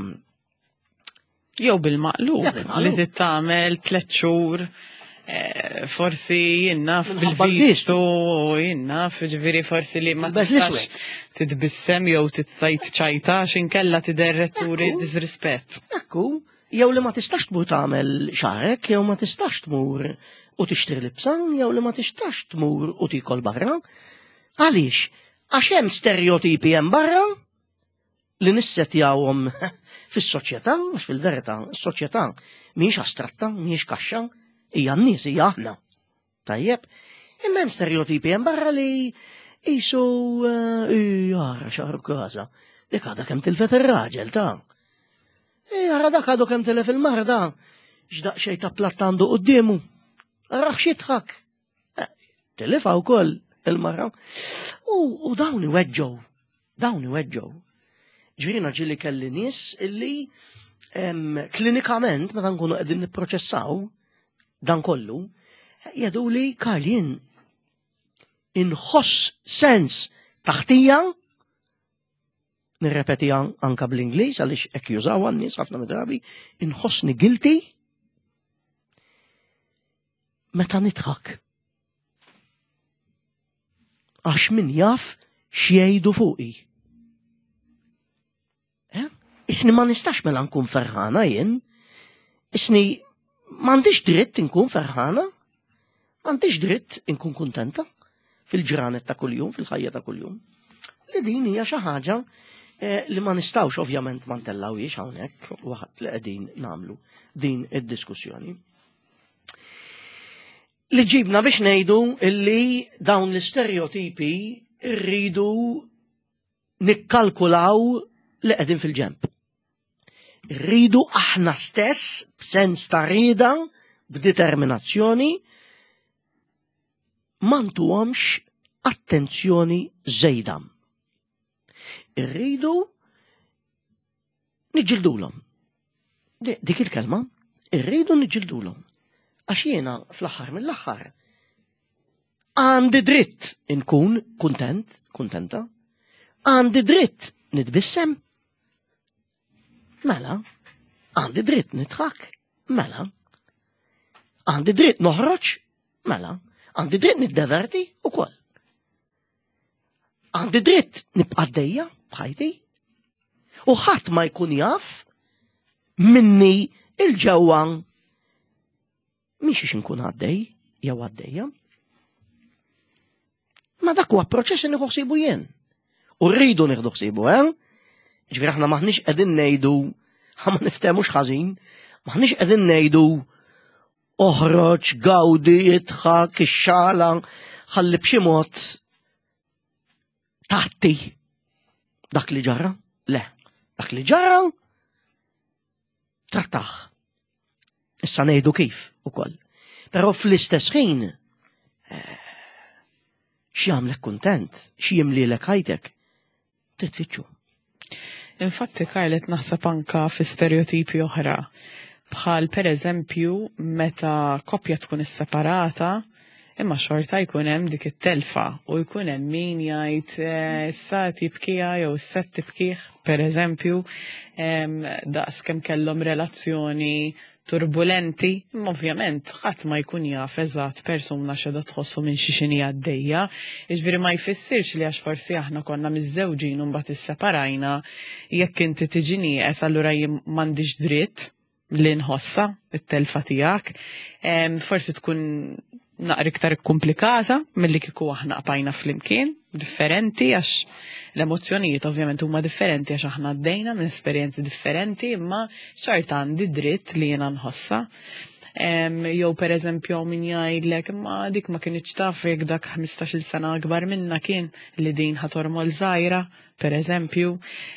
S2: Jew bil-maqlub li tittamel 3 xhur forsi jinnaf bil-vistu u jinnaf ġifieri forsi li ma tistax titbissem jew tittajt ċajta x'inkella tiderretturi disrispett.
S1: Ekku, jew li ma tistax tmur tagħmel xarek, jew ma tistax tmur u tixtri libsa, jew li ma tistax tmur u tikol barra. Għaliex? Għax hemm stereotipi hemm barra li nissetjawhom fis-soċjetà, għax fil-verità s-soċjetà mhijiex astratta, mhijiex kaxxa, hija n-nies hija aħna. Tajjeb, imma hemm stereotipi hemm barra li qisu jara xahru każa, dik għadha kemm tilfet ir-raġel ta'. Jara dak għadu kemm tilef il-marda, x'daqsxejn ta' platt għandu qudiemu. Araħ x'jidħak. Tilifha wkoll il-mara. U dawn iweġġgħu. Ġvirina ġili kelli nies illi klinikament meta nkunu qegħdin nipproċessaw dan kollu, jgħiduli Karl jien inħoss sens ta' ħtija nirrepeti anka bl-Ingliż għaliex hekk jużawha n-nies ħafna drabi, inħossni guilty meta nidħak. Għax min jaf x'jgħidu fuqi. Isni ma nistax mela nkun ferħana jien. Isni m'għandix dritt inkun ferħana. M'għandix dritt inkun kuntenta fil-ġranet ta' kuljum, fil-ħajja ta' kuljum. Li din hija xi ħaġa li ma nistgħux ovvjament ma ntellawhiex hawnhekk waqt li qegħdin nagħmlu din id-diskussjoni. Li ġibna biex ngħidu illi dawn l-istereotipi rridu nikkalkulaw li qegħdin fil-ġemp. Rridu aħna stess b'sens ta' rieda, b'determinazzjoni, ma ntuhomx attenzjoni żejda. Irridu niġġildulhom. Dik il-kelma, irridu niġġildulhom. Għax jiena fl-aħħar mill-aħħar għandi dritt inkun kuntenta, għandi dritt nitbissem, mela, għandi dritt nidħak, mela, għandi dritt noħroġ, mela, għandi dritt niddeverti ukoll. Għandi dritt nibqa' għaddejja bħajti u ħadd ma jkun jaf minni il-ġewwa mhix inkun għaddej jew għaddejja. Ma dak huwa proċess li nieħu ħsibu jien. U rridu nieħdu ħsibu, ġifieri aħna maħniex qegħdin ngħidu ma niftemux ħażin, maħniex qegħdin ngħidu oħroġ, gawdi, idħak, ix-xala, ħalli b'xi mod taħti dak li ġara. Le, dak li ġara trattaħ. Issa ngħidu kif ukoll. Però fl-istess ħin x'jagħmlek kuntent, x'jimlilek ħajtek, trid tfittxu.
S2: Infatti Karlet naħseb anka fi stereotipi oħra. Bħal pereżempju meta koppja tkun isseparata, imma xorta jkun hemm dik it-telfa u jkun hemm min jgħid issa tibkija jew issa tibkih, pereżempju daqs kemm kellhom relazzjoni turbulenti, imma ovvjament ħadd ma jkun jaf eżatt persuna x'edha tħossu minn xi xini għaddejja, jiġifieri ma jfissirx li għax forsi aħna konna miż-żewġin u mbagħad isseparajna jekk inti tiġi nieqes allura jien m'għandix dritt li nħossa it-telfa tiegħek. Forsi tkun naqra iktar komplikata milli kieku aħna qbajna flimkien, differenti għax l-emozzjonijiet ovvjament huma differenti għax aħna għaddejna minn esperjenzi differenti, imma xorta għandi dritt li jiena nħossa. Jew pereżempju min jgħidlek imma dik ma kienx taf jekk dak 15-il sena akbar minna kien li din ħatormol żgħira, pereżempju.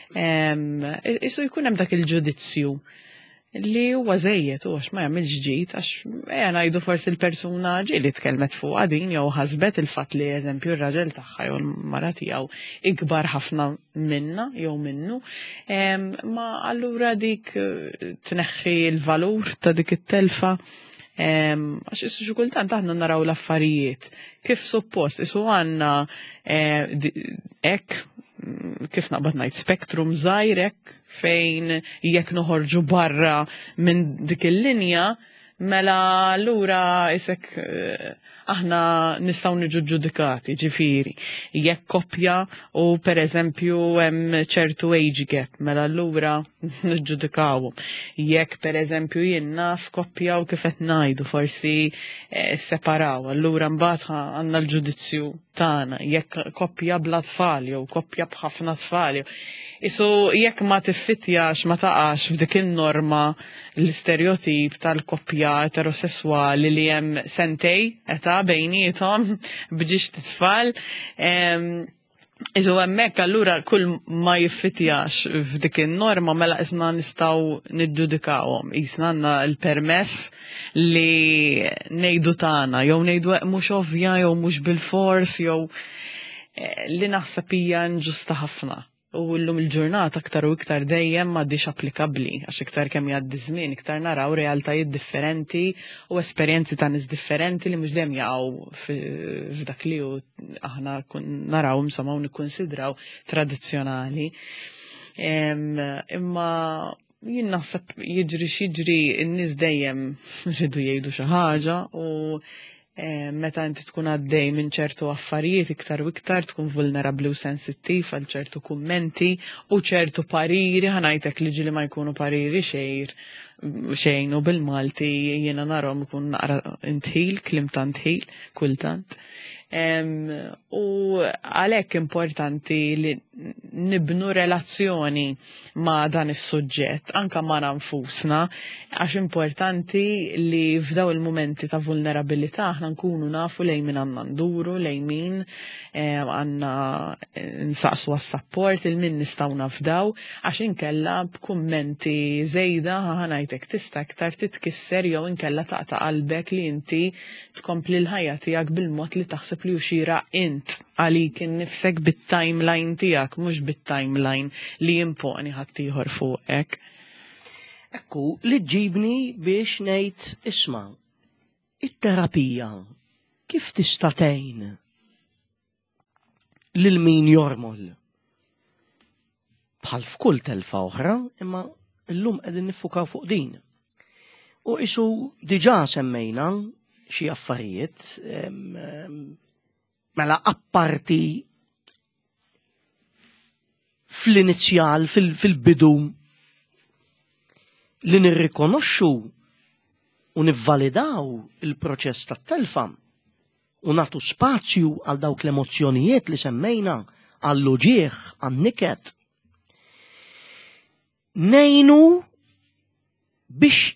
S2: Isu jkun hemm dak il-ġudizzju li huwa żejjed u għax ma jagħmilx ġid għax ngħidu forsi l-persuna ġieli tkellmet fuq din jew ħasbet il-fatt li eżempju r-raġel tagħha jew l-mara tiegħu ikbar ħafna minna jew minnu, ma allura dik tneħħi l-valur ta' dik it-telfa. Għax issu xi kultant aħna naraw l-affarijiet kif suppost isu għandna hekk kif naqbad ngħid spektrum żgħir hekk fejn jekk noħorġu barra minn dik il-linja mela allura isek aħna nistgħu niġu ġudikati, ġifieri. Jekk koppja u pereżempju hemm ċertu age gap, mela allura niġġudikawhom. Jekk pereżempju jien naf koppja u kif qed ngħidu forsi separaw, allura mbagħad għandna l-ġudizzju tagħna. Jekk koppja bla tfal jew koppja b'ħafna tfal. Isu jekk ma tiffitjax ma taqax f'dik in-norma l-istereotip tal-koppja eterosessuali li hemm sentej eta bejnietom bġiex titfal. Iżu hemmhekk allura kull ma jiffitjax f'dik in-norma mela isna nistgħu niġġudikawhom. Isna għandna l-permess li ngħidu tagħna jew ngħidu mhux ovvja jew mhux bil-fors jew li naħseb hija inġusta ħafna. U llum il-ġurnata aktar u iktar dejjem m'għaddix applikabbli għax iktar kemm jgħaddi żmien iktar naraw realtajiet differenti u esperjenzi ta' nies differenti li mhux dejjem jaqgħu f'dak li hu aħna naraw insomma u nikkunsidraw tradizzjonali. Imma jien naħseb jiġri xiġri n-nies dejjem rridu jgħidu xi ħaġa u meta inti tkun għaddej minn ċertu affarijiet iktar u iktar tkun vulnerabli u sensittiv għal ċertu kummenti u ċertu pariri ħanajtek li ġili ma jkunu pariri xejn u bil-Malti jiena narhom ikun naqra intħil, klim ta' intħil kultant. U għalhekk importanti li nibnu relazzjoni ma' dan is-suġġett anke ma' nfusna għax importanti li f'daw il-momenti ta' vulnerabilità aħna nkunu nafu lejn min għandna nduru, lejn min għandna nsaqsu għas-support il min nistgħu nafdaw għax inkella b'kummenti żejda ħanajtek tista' iktar titkisser jew inkella taqta' qalbek li inti tkompli l-ħajja tiegħek bil-mod li taħseb li uxira int għalik innifsek bit-timeline tiegħek mhux bit-timeline li jimponi ħaddieħor fuqek.
S1: Ekku, li ġibni biex ngħid isma' it-terapija kif tista' tgħin lil min jormol. Bħal f'kull telfa oħra, imma llum qegħdin niffukaw fuq din. U isu diġà semmejna xi affarijiet mela apparti fl-inizjal, fil-bidu li nirrikonoxxu u nivvalidaw il-proċess tat-telfa u nagħtu spazju għal dawk l-emozzjonijiet li semmejna għall-uġieħ, għan-niket. Nejnu biex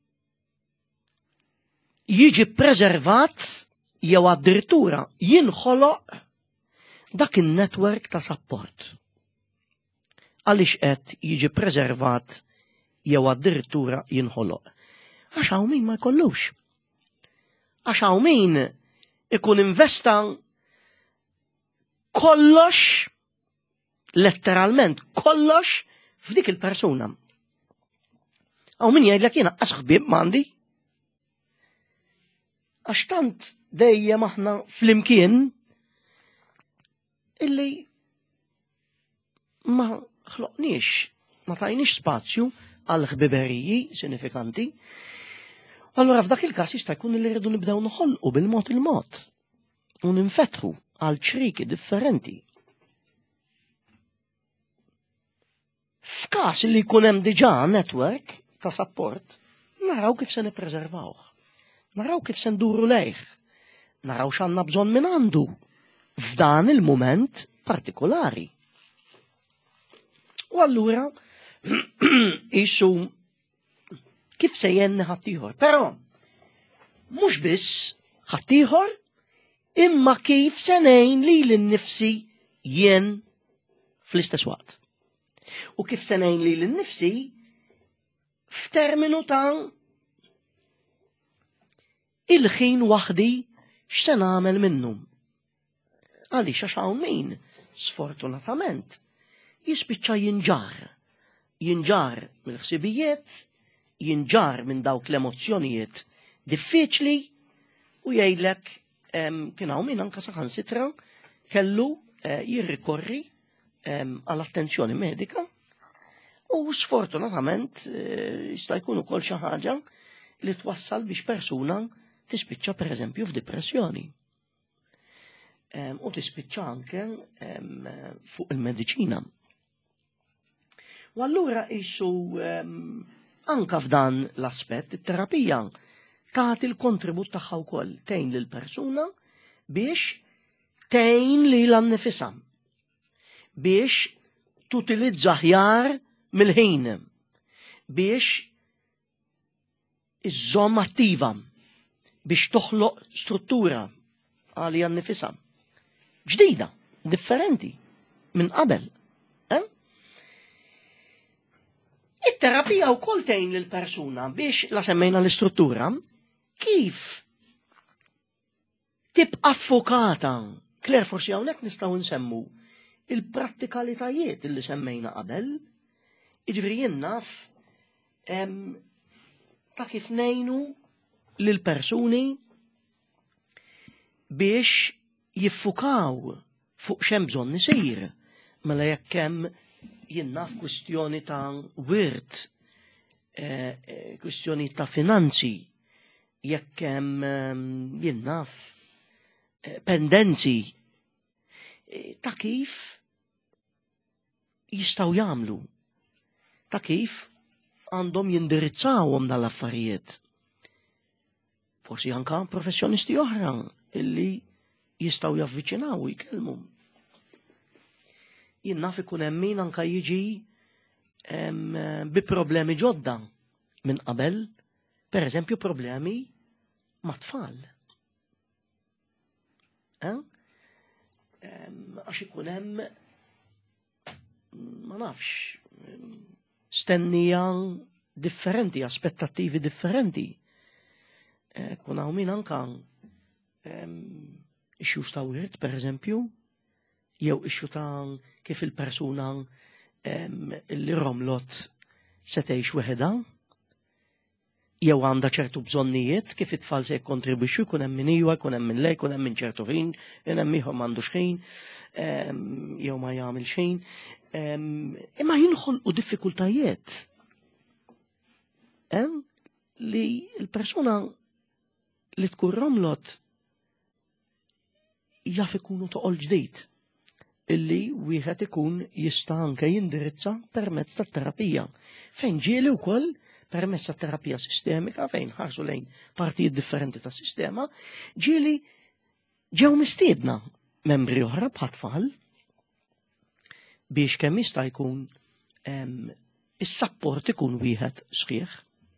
S1: jiġi preservat jew addirittura jinħoloq dak in-netwerk ta' support. Għaliex qed jiġi preservat jew addirittura jinħoloq. Għax hawn min ma jkollux. Għax hawn min ikun investa kollox, letteralment kollox f'dik il-persuna. Hawn min jgħidlek jiena qas ħbieb m'għandi. Għax tant dejjem aħna flimkien illi ma ħloqniex, ma tajniex spazju għal ħbiberiji sinifikanti. Allora f'dak il-każ jista' jkun li rridu nibdew noħolqu bil-mod il-mod u ninfetħu għal ċriki differenti. F'każ li jkun hemm diġà network ta' support, naraw kif se nippreservawh. Naraw kif se nduru lejh. Naraw x'għandna bżonn minn għandu f'dan il-mument partikolari. U allura qisu kif se jenni ħaddieħor. Però mhux biss ħaddieħor imma kif se ngħin lili nnifsi jien fl-istess waqt. U kif se ngħin lili nnifsi f'terminu ta' il-ħin waħdi x'se nagħmel minnu. Għaliex għax hawn min sfortunatament jispiċċa jinġar mill-ħsibijiet, jinġar minn dawk l-emozzjonijiet diffiċli u jgħidlek kien hawn min anke saħansitra kellu jirrikorri għall-attenzjoni medika u sfortunatament jista' jkun ukoll xi ħaġa li twassal biex persuna tispiċċa pereżempju f'depressjoni. U tispiċċa anke fuq il-mediċina. U allura qisu anke f'dan l-aspett it-terapija tagħti l-kontribut tagħha wkoll tgħin lill-persuna biex tgħin lilha nnifisha biex tutilizza aħjar mill-ħin biex iżżomm attiva biex toħloq struttura għalija nnifisha ġdida, differenti minn qabel. It-terapija wkoll tgħin lill-persuna biex la semmejna l-istruttura kif tibqa' affokata. Kler forsi hawnhekk nistgħu nsemmu il-prattikalitajiet illi semmejna qabel, jiġifieri jien naf ta' kif ngħinu lill-persuni biex jiffukaw fuq x'hemm bżonn isir mela jekk hemm jien naf kwistjoni ta' wirt, kwistjoni ta' finanzi, jekk hemm jien naf pendenzi ta' kif jistgħu jagħmlu, ta' kif għandhom jindirizzawhom dal-affarijiet. Forsi anka professjonisti oħra illi jistgħu javviċinaw u jkellmu. Jien naf ikun hemm min anka jiġi bi problemi ġodda minn qabel, pereżempju problemi ma' tfal. Għax ikun hemm ma nafx stennija differenti, aspettattivi differenti. Kun hawn min anka ixju ta' wirt, pereżempju, jew ixju ta' kif il-persuna li romlot se tgħix weħeda, jew għandha ċertu bżonnijiet kif it-tfal se jikkontribwixxu, jkun hemm min iwa, jkun hemm min le, jkun hemm min ċertu ħin, jkun hemm ieħor m'għandux ħin, jew ma jagħmel xejn. Imma jinħolqu diffikultajiet. Li l-persuna li tkun romlot jaf ikunu toqgħod ġdid illi wieħed ikun jista' anke jindirizza permezz tat-terapija. Fejn ġieli wkoll permezz tat-terapija sistemika fejn ħarsu lejn partijiet differenti tas-sistema, ġieli ġew mistiedna membri oħra bħat-tfal biex kemm jista' jkun is-sapport ikun wieħed sħiħ.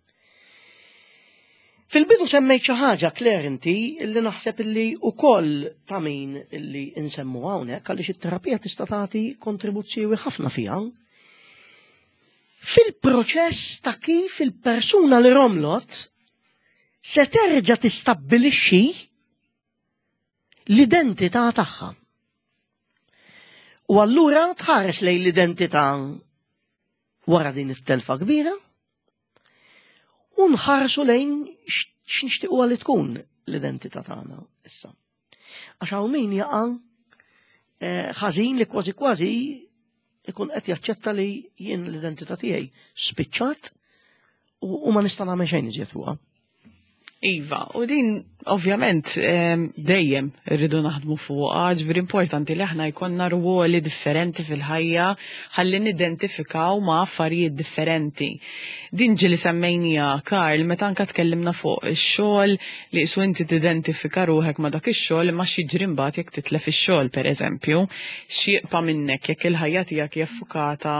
S1: Fil-bidu semmejt xi ħaġa Claire inti illi naħseb illi wkoll ta' min illi insemmu hawnhekk għaliex it-terapija tista' tagħti kontribuzzjoni ħafna fiha. Fil-proċess ta' kif il-persuna li romlot se terġa' tistabbilixxi l-identità tagħha. U allura tħares lejn l-identità wara din it-telfa kbira u nħarsu lejn x'nixtiequ li tkun l-identità tagħna issa. Għax hawn min jaqa' ħażin li kważi kważi ikun qed jaċċetta li jien l-identità tiegħi spiċċat u ma nista' nagħmel xejn iżjed fuqha.
S2: Iva, u din ovvjament dejjem irridu naħdmu fuqha, ġifieri importanti li aħna jkollna rwoli differenti fil-ħajja ħalli nidentifikaw ma' affarijiet differenti. Din ġieli semmejnija Karl meta anke tkellimna fuq ix-xogħol li qsu inti tidentifika ruħek ma' dak ix-xogħol imma x'jiġri mbagħad jekk titlef ix-xogħol pereżempju, x'jibqa' minnek jekk il-ħajja tiegħek hija ffukata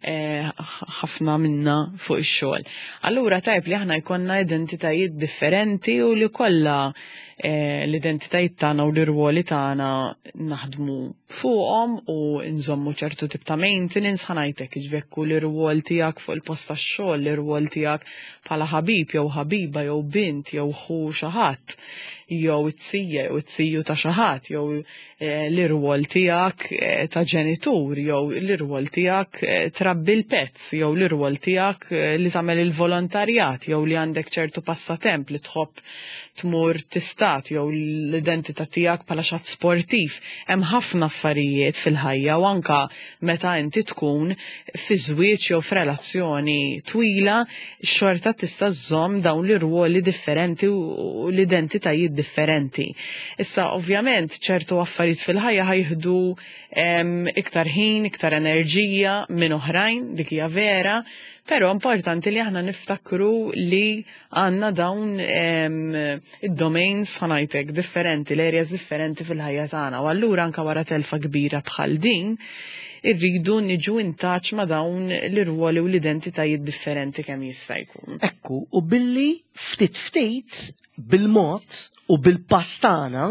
S2: ħafna minna fuq ix-xogħol. Allura tajb li aħna jkollna identitajiet differenti u li kollha l-identitajiet tagħna u l-irwoli tagħna naħdmu fuqhom u nżommu ċertu tip ta' maintenance ħanajtek iġvekku l-irwol tiegħek fuq il-post tax-xogħol, l-irwol tiegħek bħala ħabib jew ħabiba jew bint jew ħu xi ħadd jew it-sija jew it-siju ta' xi ħadd jew l-irwol tiegħek ta' ġenitur jew l-irwol tiegħek trabbi l-pezz jew l-irwol tiegħek li tagħmel il-volontarjat jew li għandek ċertu passatemp li tħobb tmur tistat jew l-identità tiegħek bħala xatt sportiv. Hemm ħafna affarijiet fil-ħajja u anka meta inti tkun fi żwieġ jew f'relazzjoni twila, xorta tista' żżomm dawn l-irwoli differenti u l-identitajiet differenti. Issa ovvjament ċertu affarijiet fil-ħajja ħajħdu iktar ħin, iktar enerġija minn oħrajn, dik hija vera, però importanti li aħna niftakru li għandna dawn id-domains ħanajtek differenti, l-areas differenti fil-ħajja tagħna. U allura anke wara telfa kbira bħal din, irridu niġu intaċ ma' dawn l-irwoli u l-identitajiet differenti kemm jista' jkun.
S1: Ekku, u billi ftit bil-mod u bil-pastana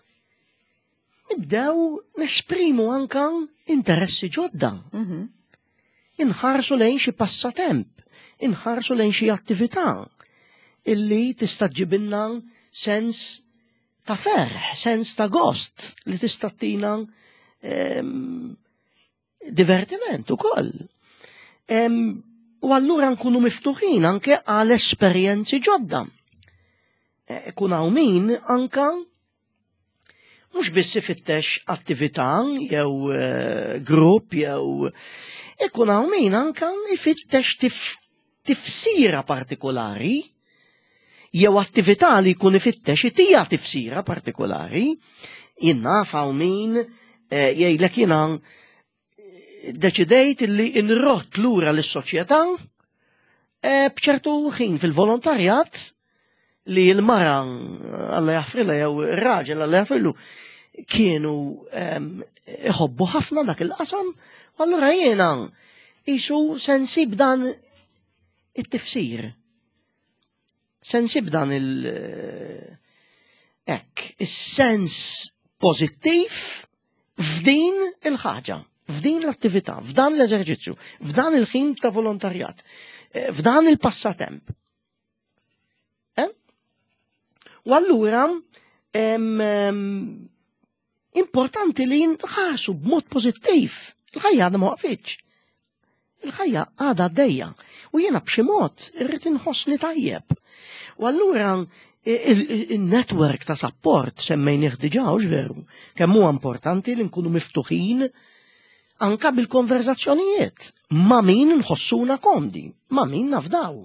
S1: nibdew nesprimu anka interessi ġodda. Inħarsu lejn xi passatemp, inħarsu lejn xi attività illi tista' ġibilna sens ta' ferħ, sens ta' gost li tista' tina divertiment ukoll. U allura nkunu miftuħin anke għal esperjenzi ġodda. Kun hawn min anka mhux biss ifittex attività jew grupp jew ikun hawn min anke ifittex tifsira partikolari jew attività li jkun ifittex itija tifsira partikolari. Jien naf hawn min jgħidlek jiena deċidejt li inrott lura lis-soċjetà b'ċertu ħin fil-volontarjat li l-mara Alla jaħfrilha jew ir-raġel Alla jaħfrillu kienu iħobbu ħafna dak il-qasam, allura jiena qisu se nsib dan it-tifsir. Se nsib dan is-sens pożittiv f'din il-ħaġa, f'din l-attività, f'dan l-eżerċizzju, f'dan il-ħin ta' volontarjat, f'dan il-passatemp. U allura importanti li nħarsu b'mod pożittiv. Il-ħajja għadha ma waqfitx. Il-ħajja għadha għaddejja. U jiena b'xi mod irrid inħossni tajjeb. U allura il-network ta' support semmejnieh diġà hux veru, kemm huwa importanti li nkunu miftuħin anka bil-konverzazzjonijiet ma' min nħossuna kondi, ma' min nafdaw.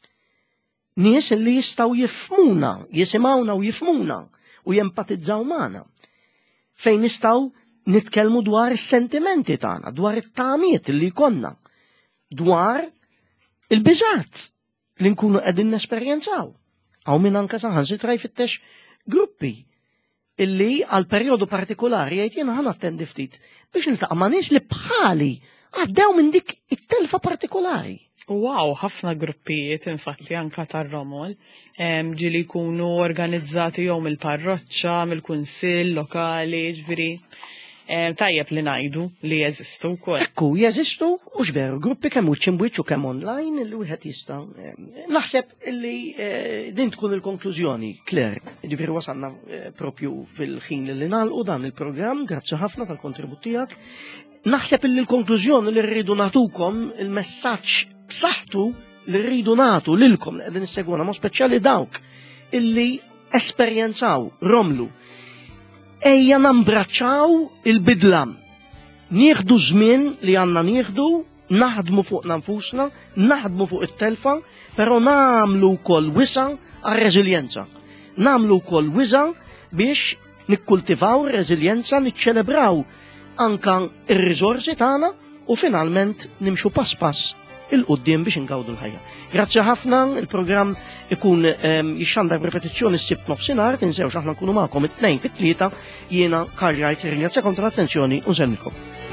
S1: Nies li jistgħu jifhmuna, jisimgħuna u jifhmuna u jempatizzaw magħna. Fejn nistgħu nitkellmu dwar is-sentimenti tagħna, dwar it-tagħmiet li jkollna, dwar il-biżgħat li nkunu qegħdin nesperjenzaw. Hawn min anke saħansitra jfittex gruppi illi għal perjodu partikolari jgħid jiena ħan attendi ftit biex niltaqa' ma' nies li bħali għaddew minn dik it-telfa partikolari.
S2: Wow, ħafna gruppijiet infatti anka tar-Romol ġili jkunu organizzati jew mill-parroċċa, mill-kunsill lokali, ġifieri tajjeb li ngħidu li jeżistu wkoll.
S1: Ekku jeżistu mhux veru gruppi kemm wiċċ u kemm online li wieħed jista' naħseb illi din tkun il-konklużjoni, Claire. Ġifieri wasalna propju fil-ħin li nagħlqu dan il-programm, grazzi ħafna tal-kontribut tiegħek. Naħseb illi l-konklużjoni li rridu nagħtukom il-messaġġ b'saħħtu li rridu nagħtu lilkom li qegħdin issegwuna ma' speċjali dawk illi esperjenzaw romlu. Ejja nambraċċaw il-bidla. Nieħdu żmien li għandna nieħdu, naħdmu fuq nfusna, naħdmu fuq it-telfa, però nagħmlu wkoll wisa għar-reżiljenza. Nagħmlu wkoll wisa biex nikkultivaw reżiljenza, niċċelebraw anka ir-riżorsi tagħna u finalment nimxu pass pass il-qudiem biex ingawdu l-ħajja. Grazzi ħafna, il-programm ikun jixxandar b'repetizzjoni s-sibt nofsinhar, tinsewx aħna nkunu magħkom it-tnejn fit-tlieta, jiena Karl Wright ringrazzjakom tal-attenzjoni u nsellmikom.